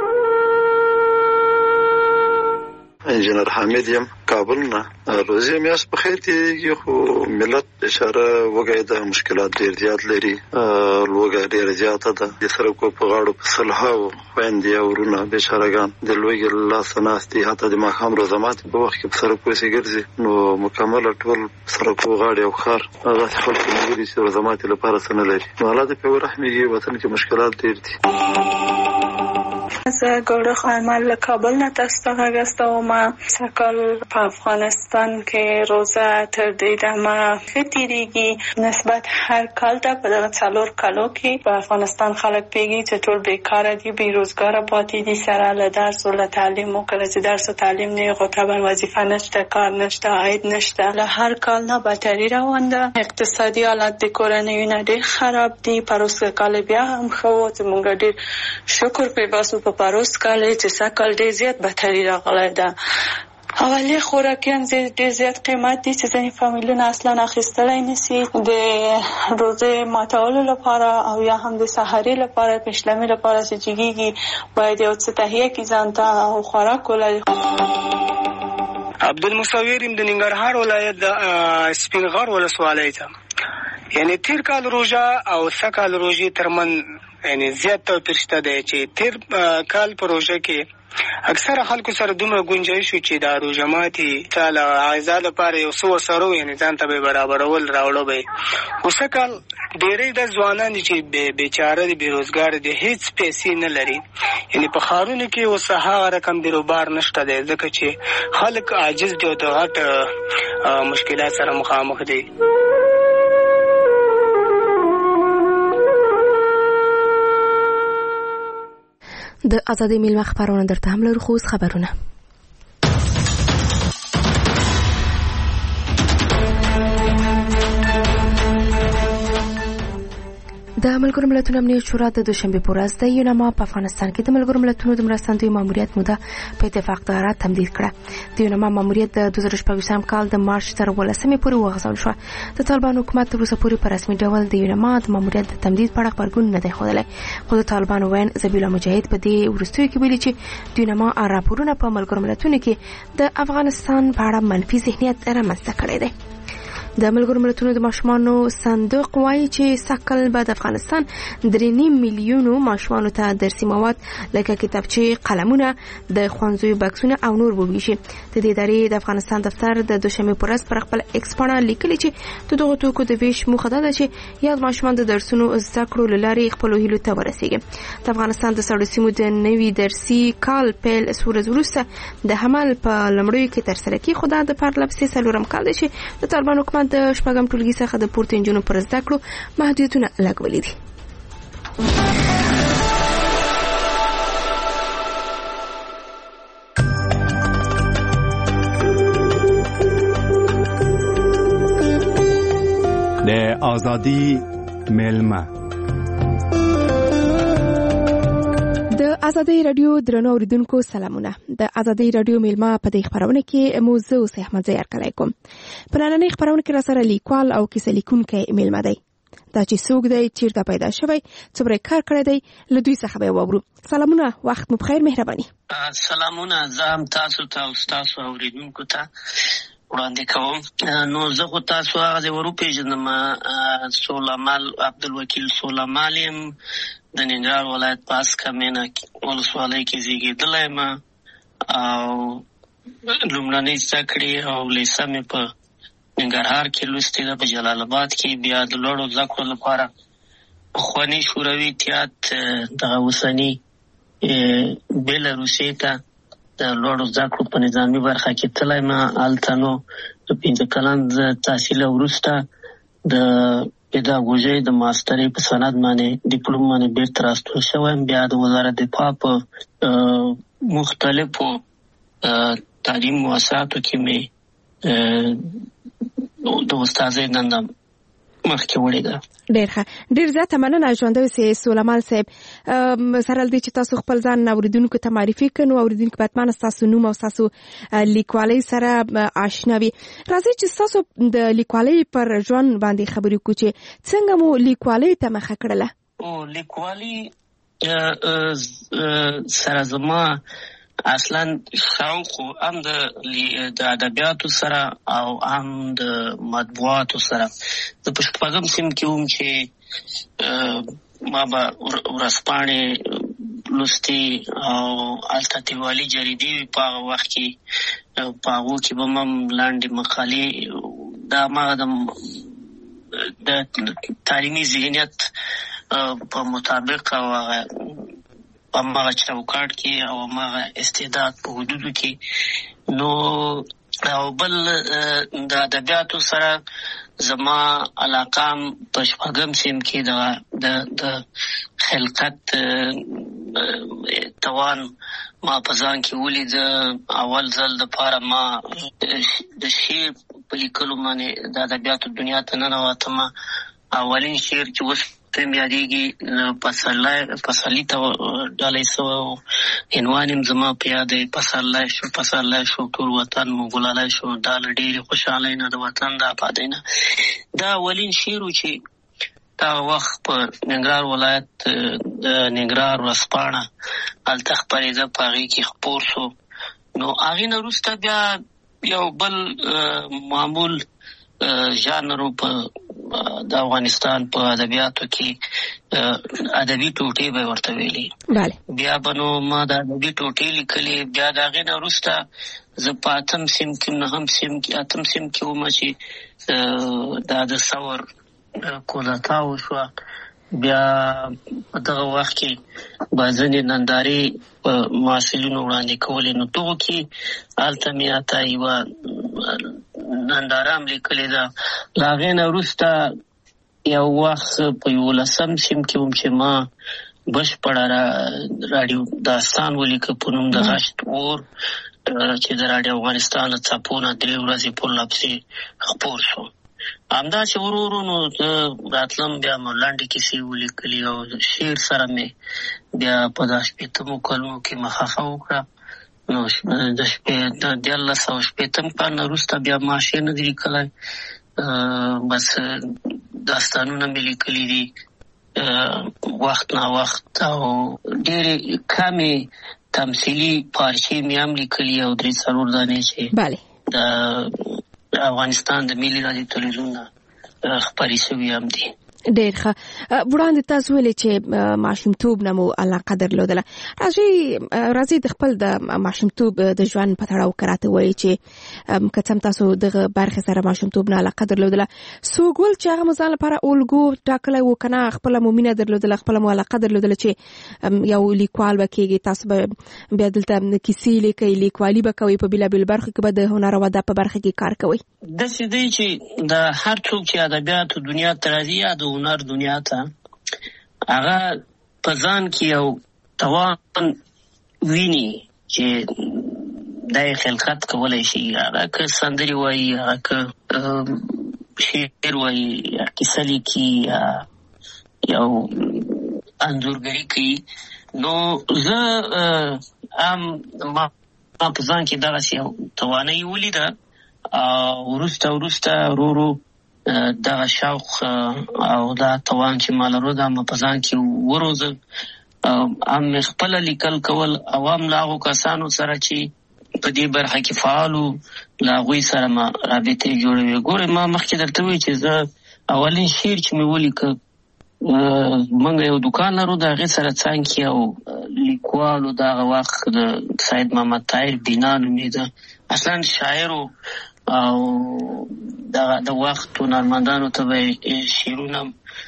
انجینر حامد یم، کابل نه. روزي میاس په خیر دی، خو ملت اشاره وګړي د مشکلات ډیر زیات لري. لوګا ډیر زیاته ده. د سرکو په غاړو په صلحاو خويندې او ورونه بشارګان د لوګي الله سناستي حتی د ماخام روزمات په وخت کې په سرکو سي ګرځي، نو مکمل ټول سرکو غاړي او خار هغه خپل کومري سي روزمات لپاره سن لري. نو الله دې په رحمي وطن کې مشکلات ډیر دي. زه ګورخ عمل له کابل نه تاسو ته غواستم. سکل په افغانستان کې روزه تر دې دمه ختیریږي نسبت هر کال ته په دغه څلور کالو کې په افغانستان خلک پیږي چې ټول بیکاره دي، بیروزګار پاتې دي، سره له درس او له تعلیم او کله چې درس او تعلیم نه غوټه وظیفه نشته، کار نشته، عاید نشته. له هر کال نه بدتري روان ده. اقتصادي حالت د کورنۍ نه ډېر خراب دي. پروسه کال بیا هم خو چې مونږ ډېر شکر په باسو په پروس کال چې سکل ډېر زیات بدتري راغلی ده. اولی خوراکیان ډېر زیات قیمت دي چې ځینې فامیلونه اصلا اخیستلی نشي. د روزې ماتولو لپاره او یا هم د سحري لپاره پشلمي لپاره چې جګیږي باید یو څه تهیه کړي ځان ته او خوراک ولري. عبدالمصور یم د ننګرهار ولایت د سپین غر ولسوالۍ ته. یعنی تیر کال روژه او سږکال روژې ترمنځ یعنی زیات توپیر شته دی چې تیر کال په روژه کې اکثره خلکو سره دومره گنجایش و چې دا روژه ماتي تاله غذا لپاره یو څه ورسره یعنی ځان ته به برابرول راوړه به. خو سږکال ډېری د ځوانان دي چې بیچاره دي، بېروزګار دي، هېڅ پیسې نه لري. یعنی په ښارونو کې اوس هغه رقم بیروبار نشته دی ځکه چې خلک عاجز دي او د غټ مشکلات سره مخامخ دي. د ازادۍ میلمه خبرونه درته هم لرو، خو اوس خبرونه. د ملګرو ملتونو امنیت شورا د دوشنبه په ورځ د یوناما په افغانستان کې د ملګرو ملتونو د مرستندوی ماموریت موده په اتفاق سره تمدید کړه. د یوناما ماموریت د دوه زره شپږم کال د مارچ تر ولسمې پورې وغځول شو. د طالبان حکومت تر اوسه پورې په رسمي ډول د یوناما د ماموریت د تمدید په اړه خبرګون نه دی ښودلی، خو د طالبانو وین ذبیح الله مجاهد په دې وروستیو کې ویلي چې د یوناما راپورونه په ملګرو ملتونو کې د افغانستان په اړه منفي ذهنیت رامنځته کړی دی. د ملګرو ملتونو د ماشومانو صندوق وایي چې سږکال به د افغانستان درې نیم میلیونو ماشومانو ته درسي مواد لکه کتابچې، قلمونه، د ښوونځیو بکسونه او نور وویشي. د دې ادارې د افغانستان دفتر د دوشنبه په ورځ پر خپل ایکس پاڼه لیکلي چې د دغو توکو د ویش موخه ده چې یاد ماشومان د درسونو زده کړو له لارې خپلو هیلو ته ورسیږي. د افغانستان د سړو سیمو د نوي درسي کال پیل څو ورځې وروسته د حمل په لومړیو کې ترسره کېږي، خو دا د پرله پسې څلورم کال دی چې د طالبان حکومت د شپږم ټولګي څخه د پورته نجونو پر زده کړو محدودیتونه لګولي دي. د ازادي میلمه د ازادۍ رادیو درنو اوریدونکو سلامونه. د ازادۍ رادیو میلمه په دې خبرونه کې موضوع سه احمد زیار کلی کوم. په نننۍ خبرونه کې را سره لیکوال او کیسه لیکونکی میلمه دی. دا چې څوک دی، چیرته پیدا شوی، څومره کار کړی دی، له دوی څخه به واورو. سلامونه، وخت مو بخیر، مهرباني. سلامونه، زه هم تاسو ته او تاسو اوریدونکو ته وړاندې کوم. نو زه خو تاسو هغه ځای وروپېژنم. سولامال عبدالوکیل سولامال یم، د ننګرهار ولایت په اسکامینه ولسوالۍ کې زیږېدلی یم او لومړنۍ زده کړې او لیسه مې په ننګرهار کې لوستې ده، په جلال آباد کې. بیا د لوړو زده کړو لپاره پخواني شوروي اتحاد دغه اوسني بیلاروسیې ته د لوړو زده کړو په نظامي برخه کې تللی یم. هلته نو د پنځه کلن تحصیل وروسته د پیداګوژۍ د ماسترۍ په سند باندې ډیپلوم باندې بیرته راستون شویم. بیا د وزارت دفاع په مختلفو تعلیم مؤسساتو کې مې د استادۍ دنده مخکې وړې ده. ډېر ښه، ډېر زیاته مننه ژوندی اوسئ سولامال صاحب. سره له دې چې تاسو خپل ځان اوریدونکو ته معرفي کړئ، نو اوریدونکو باید مانه ستاسو نوم او ستاسو لیکوالۍ سره آشنا وي. راځئ چې ستاسو د لیکوالۍ پر ژوند باندې خبرې وکړو چې څنګه مو لیکوالۍ ته مخه کړله. او لیکوالۍ سره زما اصلا شوق هم د ادبیاتو سره او هم د مطبوعاتو سره. زه په شپږم صنف کې وم چې ما به ورځپاڼې لوستې او هلته دیوالي جریدې وې په هغه وخت کې. په هغو کې به هم لنډې مقالې دا ما د تعلیمي ذهنیت په مطابق او هغه په هغه چوکاټ کې او هغه استعداد په حدودو کې. نو او بل د ادبیاتو سره زما علاقه په شپږم صنف کې د د خلقت توان ما په ځان کې ولید. اول ځل دپاره ما د شعر په لیکلو باندې د ادبیاتو دنیا ته ننوتم. اولین شعر چې اوس فلم یادېږي پسرلی پسرلي ته ډالۍ سوی عنوان یې زما په یاد دی پسرلی شو پسرلی شو ټول وطن مو ګلالی شو دا له ډېرې خوشحالۍ نه د وطن د آبادۍ نه. دا اولین شعر و چې دا وخت په ننګرهار ولایت د ننګرهار ورځپاڼه هلته خپرېده په هغې کې خپور شو. نو هغې نه وروسته بیا یو بل معمول ژانر په د افغانستان په ادبیاتو کې ادبي ټوټې به ورته ویلي. بیا به نو ما د ادبي ټوټې لیکلې. بیا د هغې نه وروسته زه په اتم سیم کې نهم سیم کې اتم سیم کې ومه چې دا د ثور کودتا وشوه. بیا په دغه وخت کې به ځینې نندارې په محصلینو وړاندې کولې. نو دغو کې هلته مې حتی یوه ننداره هم لیکلې ده. له هغې نه وروسته یو وخت په یولسم سیم کې وم چې ما بشپړه راډیو داستان ولیکه په نوم د غشت اور چې د راډیو افغانستان له څپو نه درې ورځې پرله پسې خپور شو. همدا چې ورو ورو نو زه راتلم بیا مو لنډې کیسې ولیکلې او شعر سره مې بیا په دا شپېتمو کلونو کې مخه وکړه. نو د شپې د دیارلس سوه شپېتم کال نه وروسته بیا ما شعر نه دي لیکلی. بس داستانونه مې لیکلي دي وخت نا وخت او ډېرې کمې تمثیلي پارچې مې هم لیکلي او درې څلور دانې چې د افغانستان د ملي راډیو تلویزیون نه خپرې شوي هم دي. ډېر ښه. وړاندې تاسو ویلې چې ماشومتوب نه مو علاقه درلودله. راځئ راځئ د خپل د ماشومتوب د ژوند په تړاو که راته ووایئ چې که څه هم تاسو دغه برخې سره ماشومتوب نه علاقه درلودله، څوک ول چې هغه مو ځان لپاره الګو ټاکلی و که نه خپله مو مینه درلودله، خپله مو علاقه درلودله چې یو لیکوال به کېږي، تاسو به بیا دلته کیسې لیکئ، لیکوالي به کوئ، په بېلابېلو برخو کې به د هنر او ادب په برخه کې کار کوئ؟ داسې دی چې د هر څوک چې ادبیاتو دنیا ته راځي یا د هنر دنیا ته هغه په ځان کې یو توان ویني چې دا یې خلقت کولی شي. هغه که سندرې وایي، هغه که شعر وایي، یا کیسه لیکي، یا یو انځورګري کوي. نو زه هم ما په ځان کې دغسې یو توانایي ولیده او وروسته وروسته ورو ورو دغه شوق او دا توان چې ما لرو دا ما په ځان کې وروزل. هم مې خپله لیکل کول او هم له هغو کسانو سره چې په دې برخه کې فعالو له هغوی سره ما رابطې جوړوي. ګورې ما مخکې درته ووایي چې زه اولین شعر چې مې ولیکه موږ یو دوکان لرو د هغې سره څنګ کې یو لیکوالو دغه وخت د سید محمد طاهر بینا نومېده، اصلا شاعر او د وخت هنرمندانو ته به شعرونه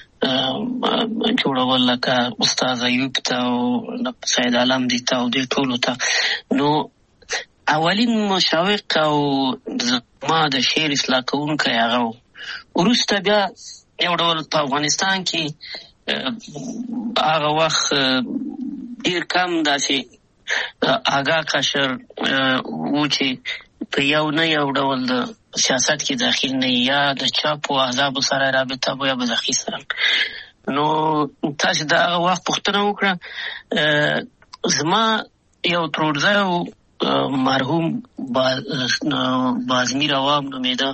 جوړول لکه استاد ایوب ته او سید عالم دي ته او دې ټولو ته. نو اولین مشوق او زما د شعر اصلاح کوونکی هغه و. وروسته بیا یو ډول په افغانستان کې هغه وخت ډېر کم داسې آګاه قشر و چې په یو نه یو ډول د سیاست کې داخل نه یا د چاپو احزابو سره رابطه و یا بدخي سره. نو تاسو د هغه وخت پوښتنه وکړه. زما یو ترورزی مرحوم بازمیر عوام نومېده،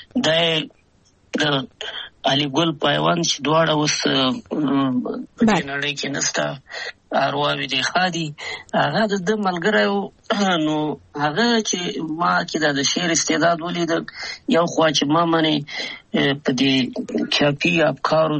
د علي ګل پیوند چې دواړه اوس په دې نړۍ کې نسته، ارواوې دې ښه دي، هغه د ده ملګری و. نو هغه چې ما کې دا د شعر استعداد ولیده، یو خوا چې ما منې په دې چاپي افکارو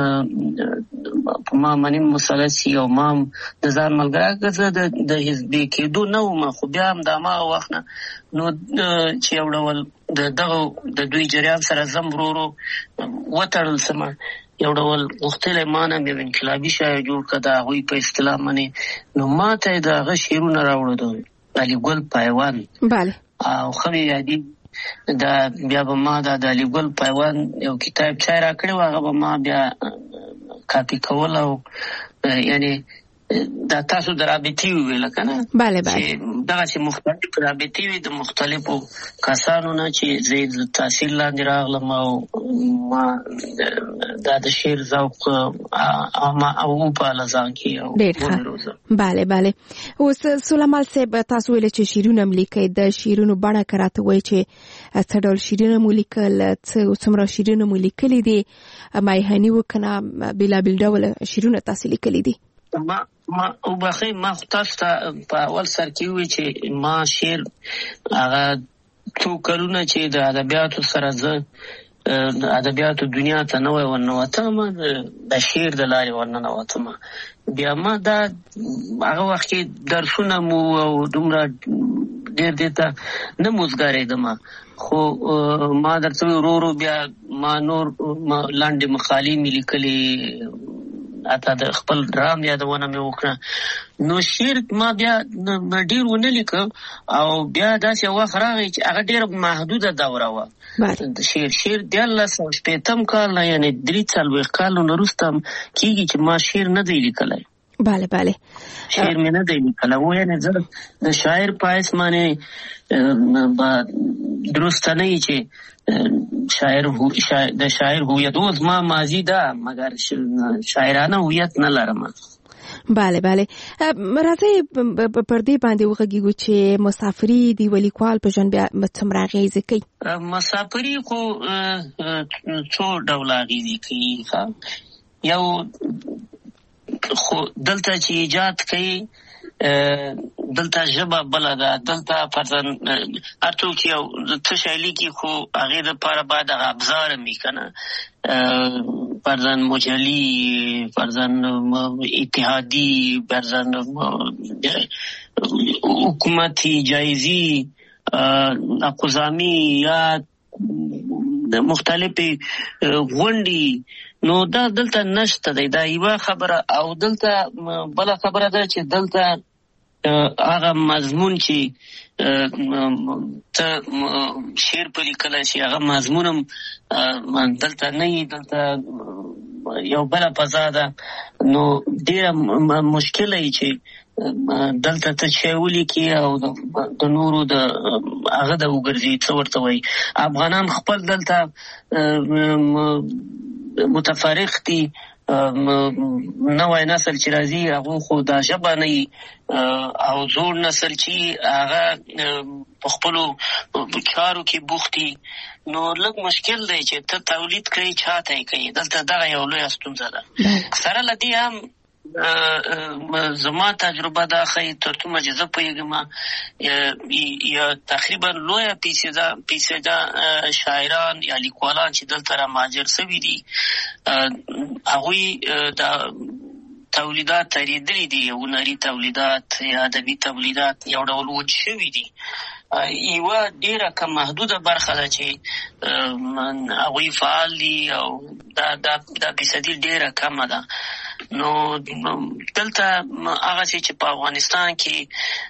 په ما منې مسلسي او ما هم د ځان ملګری که زه د حزبي کېدو نه وم، خو بیا هم د هماغه وخت نه نو چې یو ډول د دغه د دوی جریان سره زم ورو ورو وتړل سمه، یو ډول غوښتلی ما نه یو انقلابي شاعر جوړ کړه د هغوی په اصطلاح منې. نو ما ته یې د هغه شعرونه راوړه د علي ګل پیوند او ښه مې یادېږي. دا بیا به ما دا د علي ګل پیوند یو کتاب چای را کړی و، هغه به ما بیا کاپي کول او یعنې دا تاسو د رابطې ویل کنه bale bale دا چې مختلف رابطې وي د مختلفو کسانو نه چې زه تحصیل لاندې راغلم او ما دا د شعر ذوق او په لزان کې ډېر bale bale اوس سلیمان صاحب تاسو ویل چې شیرونه ملیکي د شیرونو بڼه کراته وای چې څه ډول شیرونه ملیکل څومره شیرونه ملیکلي دي مایهنی وکنه بلا بل ډول شیرونه تاسو لیکلي دي ما ما او بخې ما تاسو ته په اول سر کې وی چې ما شعر هغه تو کلونه چې د ادبیاتو سره زه د ادبیاتو دنیا ته نوې ورنوتم د شعر د لارې ورننوتم بیا ما دا هغه وخت کې درسونه مو او دومره ډېر دې ته نه موزګارېدم خو ما درته ورو ورو بیا ما نور لاندې مقالې مې لیکلې اته د خپل ډرام یادونه مې وکړه نو شعر ما بیا ډېر ونه لیکم او بیا داسې وخت راغی چې هغه ډېر محدوده دوره وه د شعر شعر دیارلس او شپېتم کال یعنې درې څلوېښت کالو نه وروسته کېږي چې ما شعر نه دی لیکلی bale bale شعر مې نه دی لیکلی و یعنې زه د شاعر په حیث باندې درسته نه یي چې شاعر د شاعر هویت اوس ما ماضي ده مګر شاعرانه هویت نه لرم bale bale راځي پر دې باندې وغږیږو چې مسافري دی ولیکوال په ژوند بیا څومره اغېزه کوي مسافري خو څو ډوله اغېزې کوي یو خو دلته چې ایجاد کوي دلته ژبه بله ده دلته فرضاً هر څوک چې یو څه شی لیکي خو هغې دپاره باید هغه ابزار هم وي که نه فرضاً مجلي فرضاً اتحادي فرضاً حکومتي جایزي اقوزامي یا مختلفې غونډې نو دا دلته نشته دی دا یوه خبره او دلته بله خبره ده چې دلته هغه مضمون چې ته شعر په لیکلی شي هغه مضمون هم دلته نه وي دلته یو بله فضا ده نو ډېره مشکله وي چې دلته ته شی ولیکي او د نورو د هغه د وګرځي څه ورته وایي افغانان خپل دلته متفرق دي نوی نسل چې راځي هغه خو دا ژبه نه وي او زوړ نسل چې هغه په خپلو چارو کې بوخت دي نو لږ مشکل دی چې ته تولید کړې چا ته یې کوي دلته دغه یو لویه ستونزه ده سره له دې هم زما تجربه دا ښایي تر څومره چې زه پوهېږم یا تقریبا لویه پیسېده پیسېده شاعران یا لیکوالان چې دلته را مهاجر سوي دي هغوی دا تولیدات تېرېدلي دي هنري تولیدات یا ادبي تولیدات یو ډول وچ شوي دي یوه ډېره کم محدوده برخه ده چې هغوی فعال دي او دا دا دا فیصدي ډېره کمه ده نو دلته هغسې چې په افغانستان کې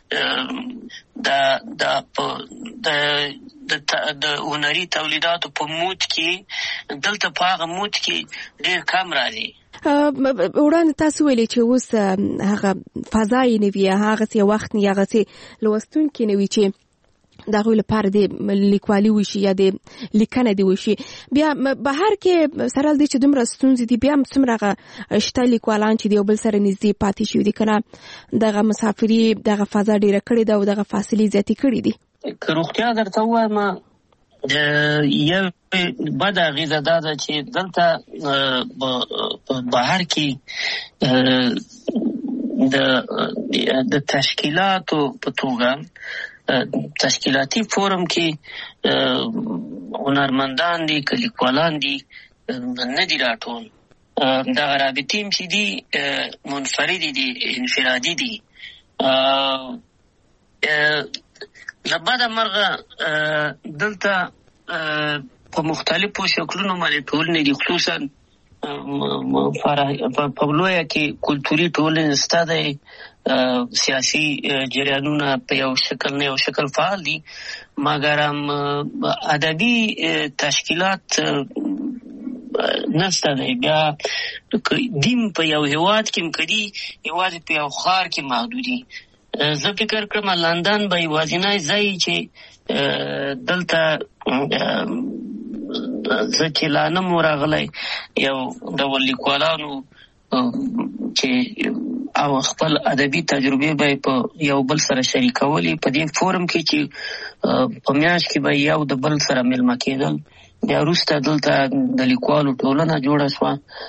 د هنري تولیداتو په مود کې دلته په هغه مود کې ډېر کم راځي وړاندې تاسو ویلې چې اوس هغه فضا یې نه وي هغسې وخت نه هغسې لوستونکي نه وي چې د هغوی لپاره د لیکوالي وشي یا د لیکنه دې وشي بیا بهر کې سره له دې چې دومره ستونزې دي بیا هم څومره هغه شته لیکوالان چې د یو بل سره نږدې پاتې شوي دي که نه دغه مسافري دغه فضا ډېره کړې ده او دغه فاصلې زیاتې کړي دي که روغتیا درته ووایم یو بده اغېزه دا ده چې دلته په بهر کې د تشکیلاتو په توګه تشکیلاتی فورم کې هنرمندان دي که لیکوالان دي نه دي راټول دغه رابطې هم چې دي منفردي دي انفرادي دي له بده مرغه دلته په مختلفو شکلونو باندې ټولنې دي خصوصا په لویه کې کلتوري ټولنې شته دی سیاسي جریانونه په یو شکل نه یو شکل فعال دي مګر هم ادبي تشکیلات نسته دی. بیا دیم په یو هیواد کې مکدي یوازې په یو ښار کې محدودي. زه فکر کړم لندن به یوازینی ځای چې دلته زه چې لا نه مو راغلی یو ډول لیکوالانو چې او خپل ادبي تجربې به په یو بل سره شریکولې په دې فورم کې چې په میاشت کې به یو د بل سره مېلمه کېدل. بیا وروسته دلته د لیکوالو ټولنه جوړه شوه،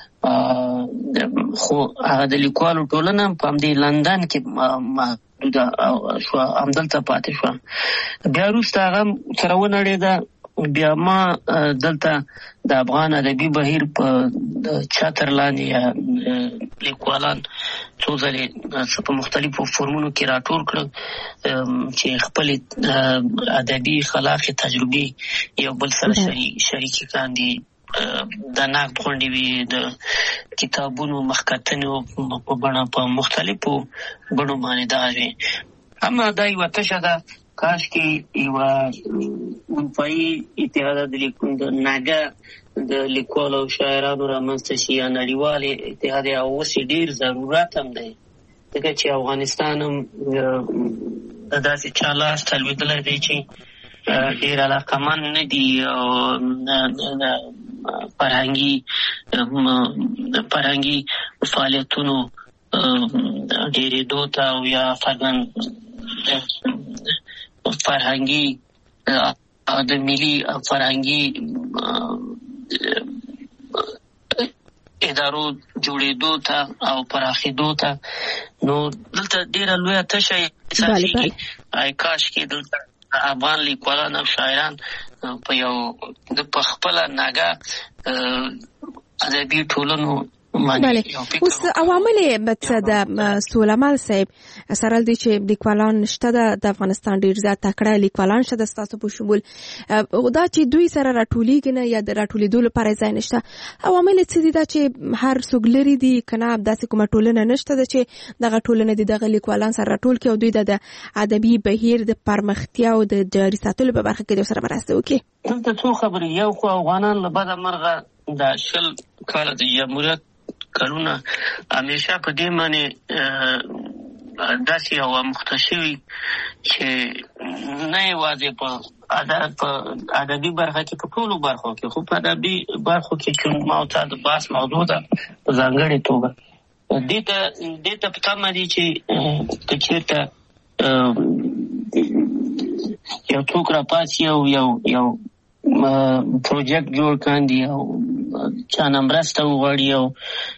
خو هغه د لیکوالو ټولنه په همدې لندن کې محدوده شوه، همدلته پاتې شوه. بیا وروسته هغه سره ونړېده. بیا ما دلته د افغان ادبي بهیر په چتر لاندې لیکوالان څو ځلې په مختلفو فورمونو کې راټول کړل چې خپل ادبي خلاقې تجربې یو بل سره شریکې کاندي. د نقد غونډې وي، د کتابونو مخکتنې په بڼه په مختلفو بڼو باندې دغه وي. اما دا یوه تشه ده، کاش کې یوه اروپایي اتحاد د ناګه د لیکوالو او شاعرانو رامنځته شي یا نړیوالې اتحاد او اوس ډېر ضرورت هم دی، ځکه چې افغانستان هم د داسې چا لاس ته لوېدلی دی چې ډېر علاقمند نه دي او فرهنګي فرهنګي فعالیتونو ډېرېدو ته او یا فرهنګي د ملي فرهنګي ادارو جوړېدو ته او پراخېدو ته. نو دلته ډېره لویه تشه احساسېږي. ای کاش کې دلته افغان لیکوالان او شاعران په یو د په خپله ناګه ادبي ټولنو بله. اوس عوامل څه ده سولمل صاحب؟ سره دې چې لیکوالان شته د افغانستان ډېر زیات تکړه لیکوالان شته ستاسو په شمول، دا چې دوی سره راټولیږي نه یا د راټولېدو لپاره ځای نشته، عوامل څه دي؟ دا چې هر څوک لري دي که نه داسې کومه ټولنه نشته ده چې دغه ټولنه د دغه لیکوالان سره راټول کړي او دوی د ادبي بهیر د پرمختیا او د جاري ساتلو په برخه کې د سره مرسته وکړي؟ دلته څو خبرې. یو خو افغانان له بده مرغه د شل کاله د جمهوریت کلونه همیشه په دې باندې داسې یوه مخته شوي چې نه یوازې په په ادبي برخه کې، په ټولو برخو کې، خو په ادبي برخو کې چې ما او تا د بحث موضوع ده په ځانګړې توګه دې ته دې ته په تمه دي چې که چېرته یو څوک راپاڅي او یو یو پروژیکټ جوړ کاندي او چانه مرسته وغواړي او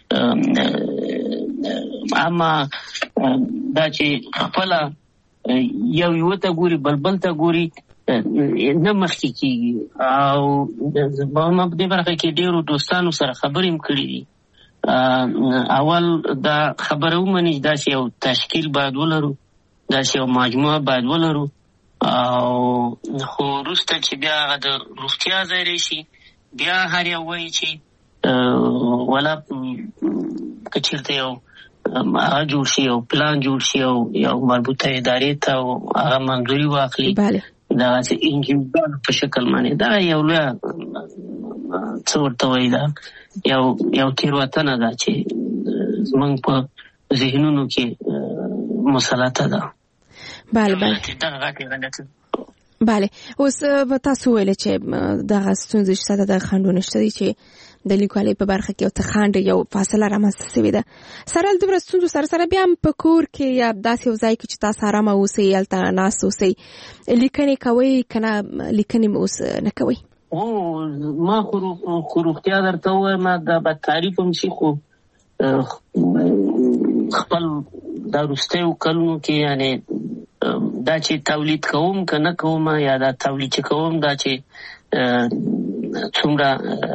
اما دا چې خپله یو یو ته ګوري بل بل ته ګوري نه مخکې کېږي. او ما په دې برخه کې ډېرو دوستانو سره خبرې هم کړي دي. اول دا خبره ومني چې داسې یو تشکیل باید ولرو، داسې یو مجموعه باید ولرو، او خو وروسته چې بیا هغه د روغتیا ځای راشي بیا هر یو وایي چې ولا که چېرته یو هغه جوړ شي، یو پلان جوړ شي او یو مربوطه ادارې ته هغه منظوري واخلي دغسې انجیوګانو په شکل باندې. دا یو لویه څه ورته وایي دا یو یو تېروتنه ده چې زموږ په ذهنونو کې مسلطه ده. بله بله بله. اوس تاسو ویل چې دغه ستونزې شته ده، دغه خنډونه شته دي چې د لیکوالۍ په برخه کې یو څه خنډ یو فاصله رامنځته سوې ده. سره له دومره ستونزو سره سره بیا هم په کور کې یا داسې یو ځای کې چې تاسو ارامه اوسئ هلته ناست اوسئ لیکنې کوئ که نه لیکنې م اوس نه کوئ؟ او ما خو روغتیا درته ووایم دا به تعریف هم شي، خو خپل دا وروستیو کلونو کې یعنې دا چې تولید کوم که نه کوم یا دا تولید چې کوم دا چې څومره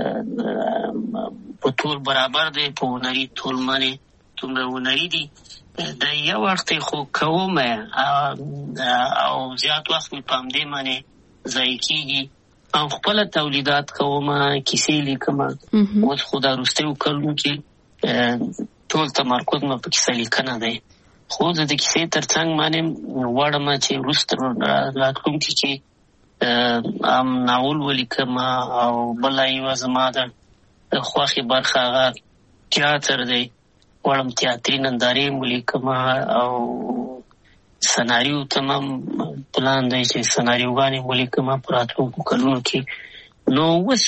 په ټول برابر دی په هنري ټول باندې څومره هنري دي دا یو وخت خو کوم او زیات وخت مې په همدې باندې ضایع کېږي او خپله تولیدات کوم، کیسې لیکم. اوس خو دا وروستیو کلونو کې ټول تمرکز مې په کیسه لیکنه دی، خو زه د کیسې تر څنګ باندې غواړم چې وروسته راتلونکي کې هم ناول ولیکم او بله یوه زما ده خوخي برخه هغه تیاتر دی وړم تیاتري نندارې ولیکم او سناریو تمام پلان دی چې سناریوګانې ولیکم په راتلونکو کلونو کې. نو اوس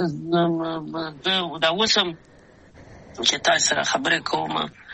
دا اوس هم چې تاسو سره خبرې کوم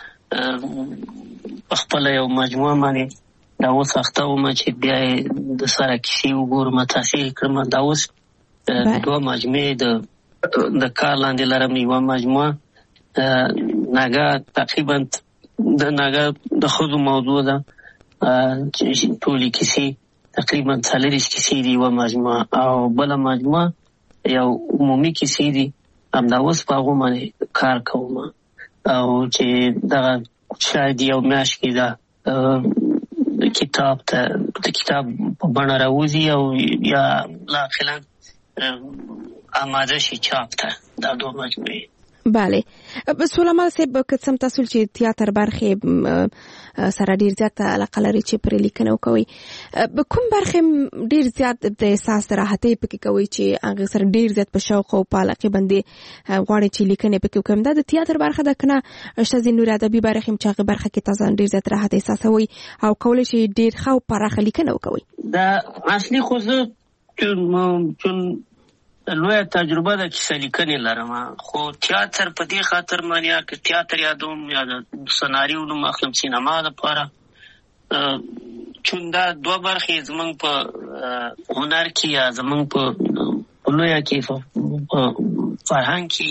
په خپله یو مجموعه باندې دا اوس اخته وم چې بیا یې د سره کیسې وګورم تاسې یې کړم. دا اوس دوه مجموعې د د کار لاندې لرم. یوه مجموعه ناګه تقریبا د ناګه د ښځو موضوع ده چې ټولې کیسې تقریبا څلوېښت کیسې دي یوه مجموعه، او بله مجموعه یو عمومي کیسې دي. همدا اوس په هغو باندې کار کوم او چې دغه شاید یو میاشت کې دا کتاب ته د کتاب په بڼه راوځي او یا لاخلا آماده شي چاپ ته دا دوه مجموعې. بله سولمان صاحب که څه هم تاسو چې تیاتر برخې سره ډېر زیات علاقه لري چې پرې لیکنه وکوئ، کوم برخې ډېر زیات د احساس د راحتۍ پکې کوئ چې هغې سره ډېر زیات په شوق او په علاقې باندې غواړئ چې لیکنې پکې وکړم؟ دا د تیاتر برخه ده که نه شته ځینې نورې ادبي برخې هم چې هغې برخه کې تاسو ډېر زیات راحت احساسوئ او کولی شئ ډېر ښه او پراخه لیکنه وکوئ؟ دا اصلي خو زه چون لویه تجربه ده کیسه لیکنې لرم، خو تیاتر په دې خاطر باندې یا که تیاتر یادوم یا د سناریو نوم اخلم سینما دپاره، چون دا دوه برخې زموږ په هنر کې یا زموږ په لویه کې په فرهنګ کې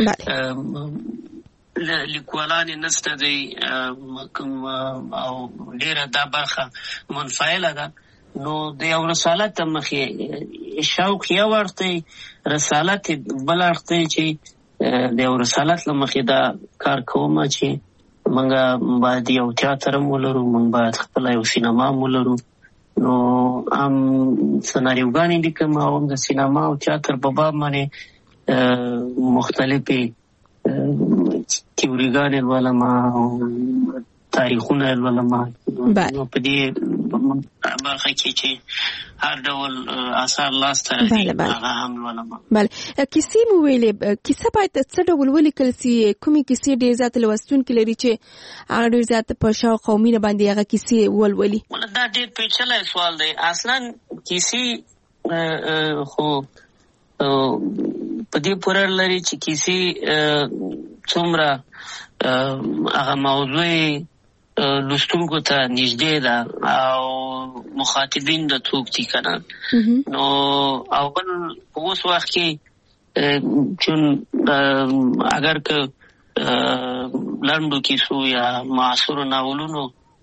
لیکوالانې نسته دی او ډېره دا برخه منفعله ده. نو د یو رسالت مخې شوق یو اړخ دی، رسالت بل اړخ دی چې د یو رسالت له مخې دا کار کوم چې موږ باید یو تیاتر هم ولرو، موږ باید خپله یو سینما هم ولرو. نو هم سناریوګانې لیکم او هم د سینما او تیاتر په باب باندې مختلفې تیوریګانې لولم او تاریخونه لولم. په دې برخه کې چې هر ډول اثار لاسته راځي هغه هم لولم. بله کیسې مو ویلې، کیسه باید څه ډول ولیکل سي؟ کومې کیسې ډېر زیات لوستونکي لري چې هغه ډېر زیات په شوق او مینه باندې هغه کیسې ولولي؟ دا ډېر پیچلی سوال دی. اصلا کیسې خو په دې پورې لري چې کیسې څومره هغه موضوع لوستونکو ته نږدې ده او مخاطبین د څوک دي که نه. نو او بل په اوس وخت کې چون اگر که لنډو کیسو یا معاصرو ناولونو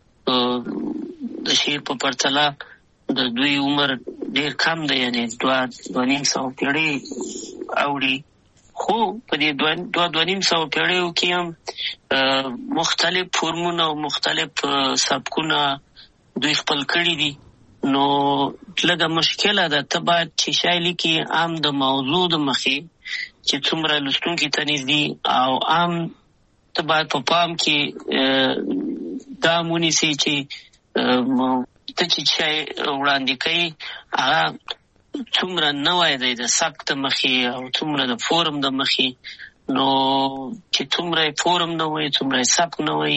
د شعر په پرتله د دوی عمر ډېر کم دی، یعنې دوه دوه نیم سوه پیړۍ اوړي، خو په دې دوه دوه نیم سوه پیړیو کې هم مختلف فورمونه او مختلف سبکونه دوی خپل کړي دي. نو لږه مشکله ده، ته باید چې شی لیکي هم د موضوع د مخې چې څومره لوستونکي ته نږدې، او هم ته باید په پام کې دا ونیسې چې ته چې شی وړاندې کوي هغه څومره نوی دی د سبک د مخې او څومره د فورم د مخې. نو چې څومره فورم نه وي څومره سبک نه وي،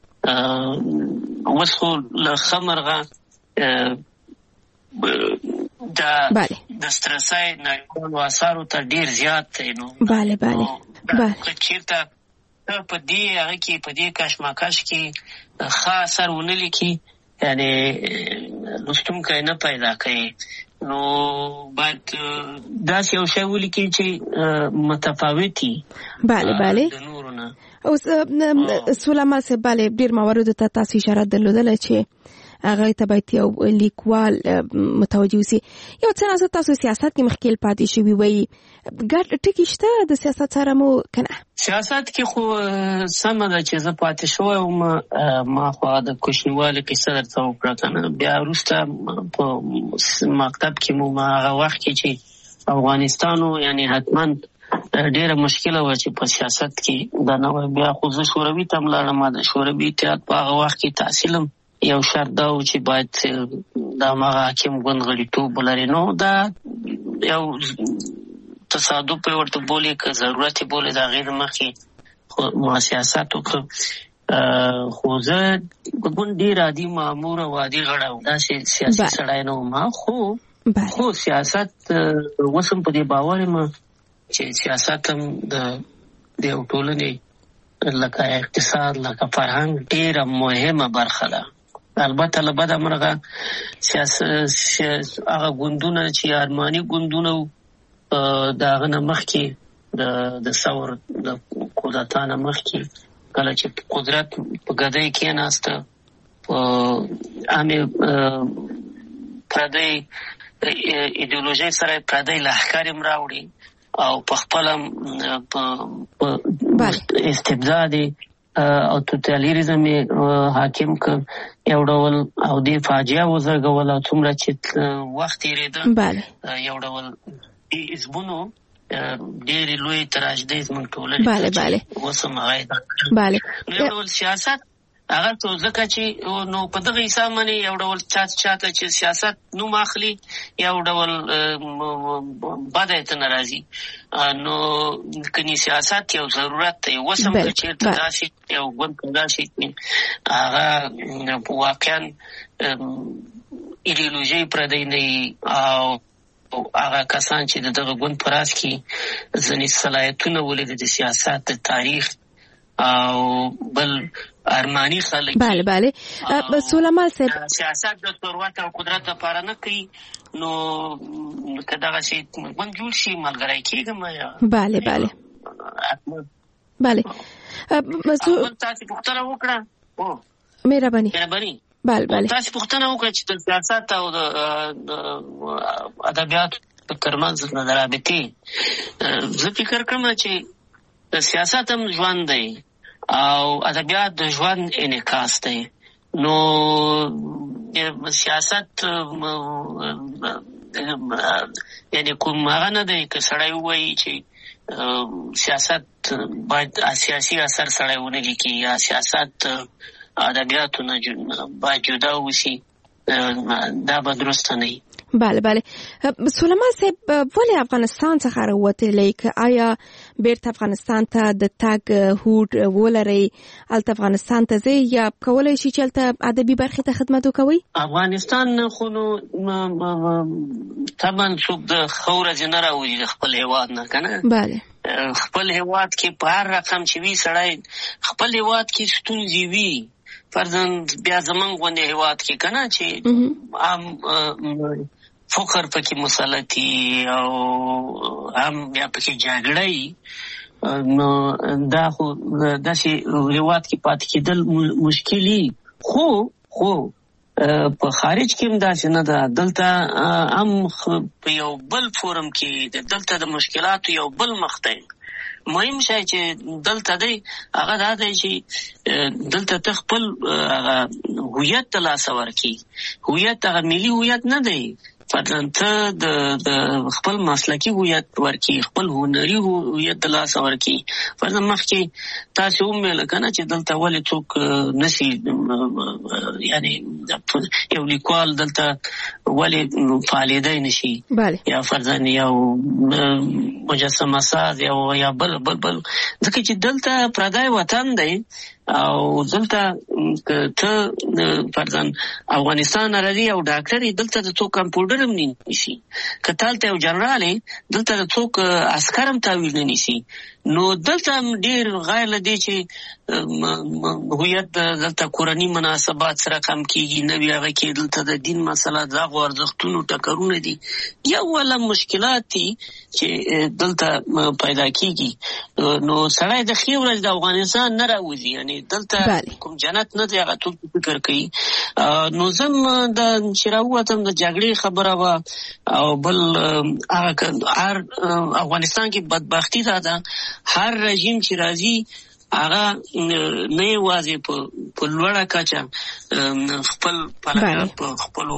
اوس خو له ښه مرغه دا د سترسۍ نړیوالو اثارو ته ډېر زیات دی. نو بله بله که چېرته ته په دې هغه کې په دې کشمکش کې ښه اثر ونه لیکي، یعنې لوستونکی نه پیدا کوي، نو باید داسې یو شی ولیکي چې متفاوتي بله بله اوس سولمان صاحب بله ډېر مواردو ته تاسو اشاره درلودله چې هغه ته باید یو لیکوال متوجه اوسي. یو څه نازه تاسو سیاست کې مخکې پاتې شوي وایي، ګډ ټکي شته د سیاست سره مو که نه؟ سیاست کې خو سمه ده چې زه پاتې شوی وم، ما خو د کوچنیوالي قصه درته وکړه که نه. بیا وروسته په مکتب کې مو هغه وخت کې چې افغانستان و، یعنې حتما ډېره مشکله وه چې په سیاست کې دا نه وای. بیا خو زه شوروي ته هم لاړم، د شوروي اتحاد په هغه وخت کې تحصیلم یو شرط دا و چې باید د هماغه حاکم ګوند غړیتوب ولري. نو دا یو تصادف ورته بولي که ضرورت بولي دا غیر مخکې خو ما سیاست وکړ خو زه ګوند ډیر عادي مامور او عادي غړی داسې سیاسي سړی نه وم خو خو سیاست وسم په دې باور یم چې سیاست هم د یو ټولنې لکه اقتصاد لکه فرهنګ ډیره مهمه برخه ده. البته له بده مرغه سیاست هغه ګوندونه چې ارماني ګوندونه د هغه نه مخکې د د ثور د کودتا نه مخکې کله چې قدرت په ګدۍ کېناسته په عامې پردۍ ایډیولوژۍ سره پردۍ لښکر هم راوړي او په خپله استبداد او توتالیریزم حاکم که یو ډول او دې فاجعه وزرګول او څومره چې وخت تېرېده یو ډول حزبونو ډېرې لویې تراژیدۍ زموږ ټولنې اوس هم هغه یو ډول سیاست هغه څو ځکه چې نو په دغه حساب باندې یو ډول چا چاته چې سیاست نوم اخلي یو ډول بده ته ناراضي نو کني سیاست یو ضرورت دی وسم چې تاسو یو ګوند داسې هغه واقعا ایډیولوژي پردې نه او هغه کسان چې دغه ګوند پراس کې ځنې صلاحیتونه ولې د سیاست د تاریخ او بل ارمانی خلک بله بله سولمان صاحب سیاست د ثروت او قدرت لپاره نه کوي نو که دغه شی من جوړ شي ملګری کېږم یا بله بله بله تاسو پوښتنه وکړه او مهرباني مهرباني بله بله تاسو پوښتنه وکړه چې د سیاست او د ادبیات ترمنځ د رابطې زه فکر کوم چې سیاست هم ژوند دی او ادبیات د ژوند انعکاس دی نو سیاست یعنی کوم هغه نه دی که سړی ووایي چې سیاست باید سیاسي اثر سړی ونه لیکي یا سیاست ادبیاتو نه باید جدا وشي دا به درسته نه وي. بله بله سولمان صاحب ولې افغانستان څخه راوتلی که آیا بیرته افغانستان ته د تګ هوډ ولرئ هلته افغانستان ته ځئ یا کولی شي چې هلته ادبي برخې ته خدمت وکوئ؟ افغانستان خو نو طبعا څوک د ښه ورځې نه راوځي د خپل هېواد نه که نه بله خپل هېواد کې په هر رقم چې وي سړی خپل هېواد کې ستونزې وي فرضاً بیا زمونږ غوندې هېواد کې که نه چې عام فقر پکې مسلطي او هم بیا پکې جګړه نو دا خو داسې هېواد کې پاتې کېدل مشکلي خو خو په خارج کې هم داسې نه ده دلته هم په یو بل فورم کې دلته د مشکلاتو یو بل مخ دی مهم شی چې دلته دی هغه دا دی چې دلته ته خپل هویت ته لاس ورکړي هویت هغه ملي هویت نه دی فرضاً ته د خپل مسلکي هویت ورکړي خپل هنري هویت د لاسه ورکړي فرضاً مخکې تاسو وویل که نه چې دلته ولې څوک نشي یعنې یو لیکوال دلته ولې فعالېدی نشي یا فرضاً یو مجسمه ساز یا بل بل بل ځکه چې دلته پردی وطن دی او دلته ته فرضاً افغانستان راځي او ډاکټر دلته د څوک کمپیوټر هم نه نیسي که دلته یو جنرال دلته د څوک عسکر هم تحویل نه نیسي نو دلته ډېر غیر له دې چې هویت دلته کورني مناسبات سره کم کېږي نه وي هغه کې دلته د دین مسله دغو ارزښتونو ټکرونه دي یو والا مشکلات دي چې دلته پیدا کېږي نو سړی د ښې ورځ د افغانستان نه راوځي یعنې دلته کوم جنت نه دی هغه ټول فکر کوي نو زه د چې راووتم د جګړې خبره وه او بل هغه هر افغانستان کې بدبختي دا ده هر رژیم چې راځي هغه نه یوازې په لوړه کچه خپل پلان په خپلو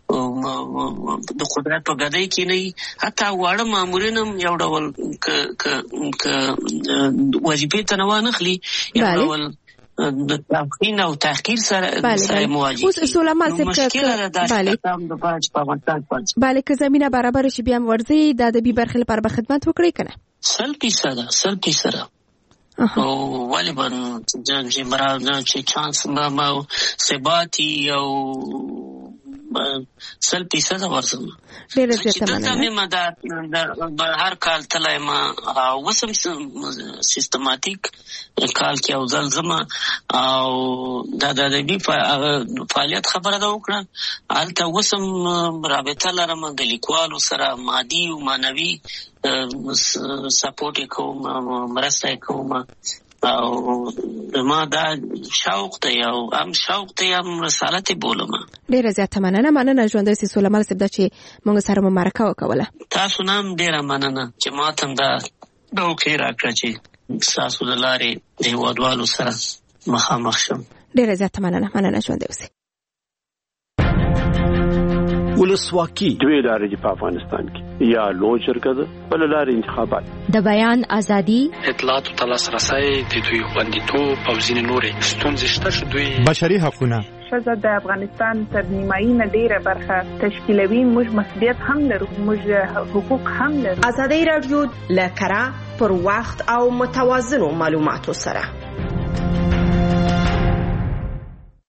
د قدرت په ګدۍ کې نه وي حتی واړه مامورین هم یو ډول که وظیفې ته نه وانخلي یو ډول د تفخیم او تحقیر سره سره مواجه اوس سولمال څه مشکل ده بله د باج په وړاندې بله که زمينه برابر شي بیا ورځي د ادبي برخې لپاره به خدمت وکړي کنه سل فیصد سل فیصد او ولی بن چې مراد چې چانس ما ثباتی او سل فیصد ورسم ډېر زیاته مننه د هر کال تلای ما وسم سیستماتیک کال کې او ځلزمه او د ادبي فعالیت خبره ده وکړه البته وسم رابطه لرم د لیکوالو سره مادي او معنوي سپورټ کوم مرسته کوم او ما دا شوق ته یو ام شوق ته یم رسالت بولم. ډیره زیاته مننه مننه ژوندۍ سي سولمال سب د چې موږ سره مرکه وکوله. تاسو نام ډیره مننه چې ما ته دا دوکې راکړه چې تاسو د لارې د هیوادوالو سره مخامخ شم. ډیره زیاته مننه مننه ژوندۍ اوسئ. ولسواکي دوی لارې په افغانستان کې یا لوی شرکت بل لارې انتخابات د بیان ازادي اطلاعات او تلاسرسي د دوی خوندیتوب او ځینې نورې ستونزې شته شو دوی بشري حقوقونه ښځه د افغانستان تر نیمایي نه ډیره برخه تشکیلوي موږ مسؤلیت هم لرو موږ حقوق هم لرو. ازادي رادیو له کره پر وخت او متوازنو معلوماتو سره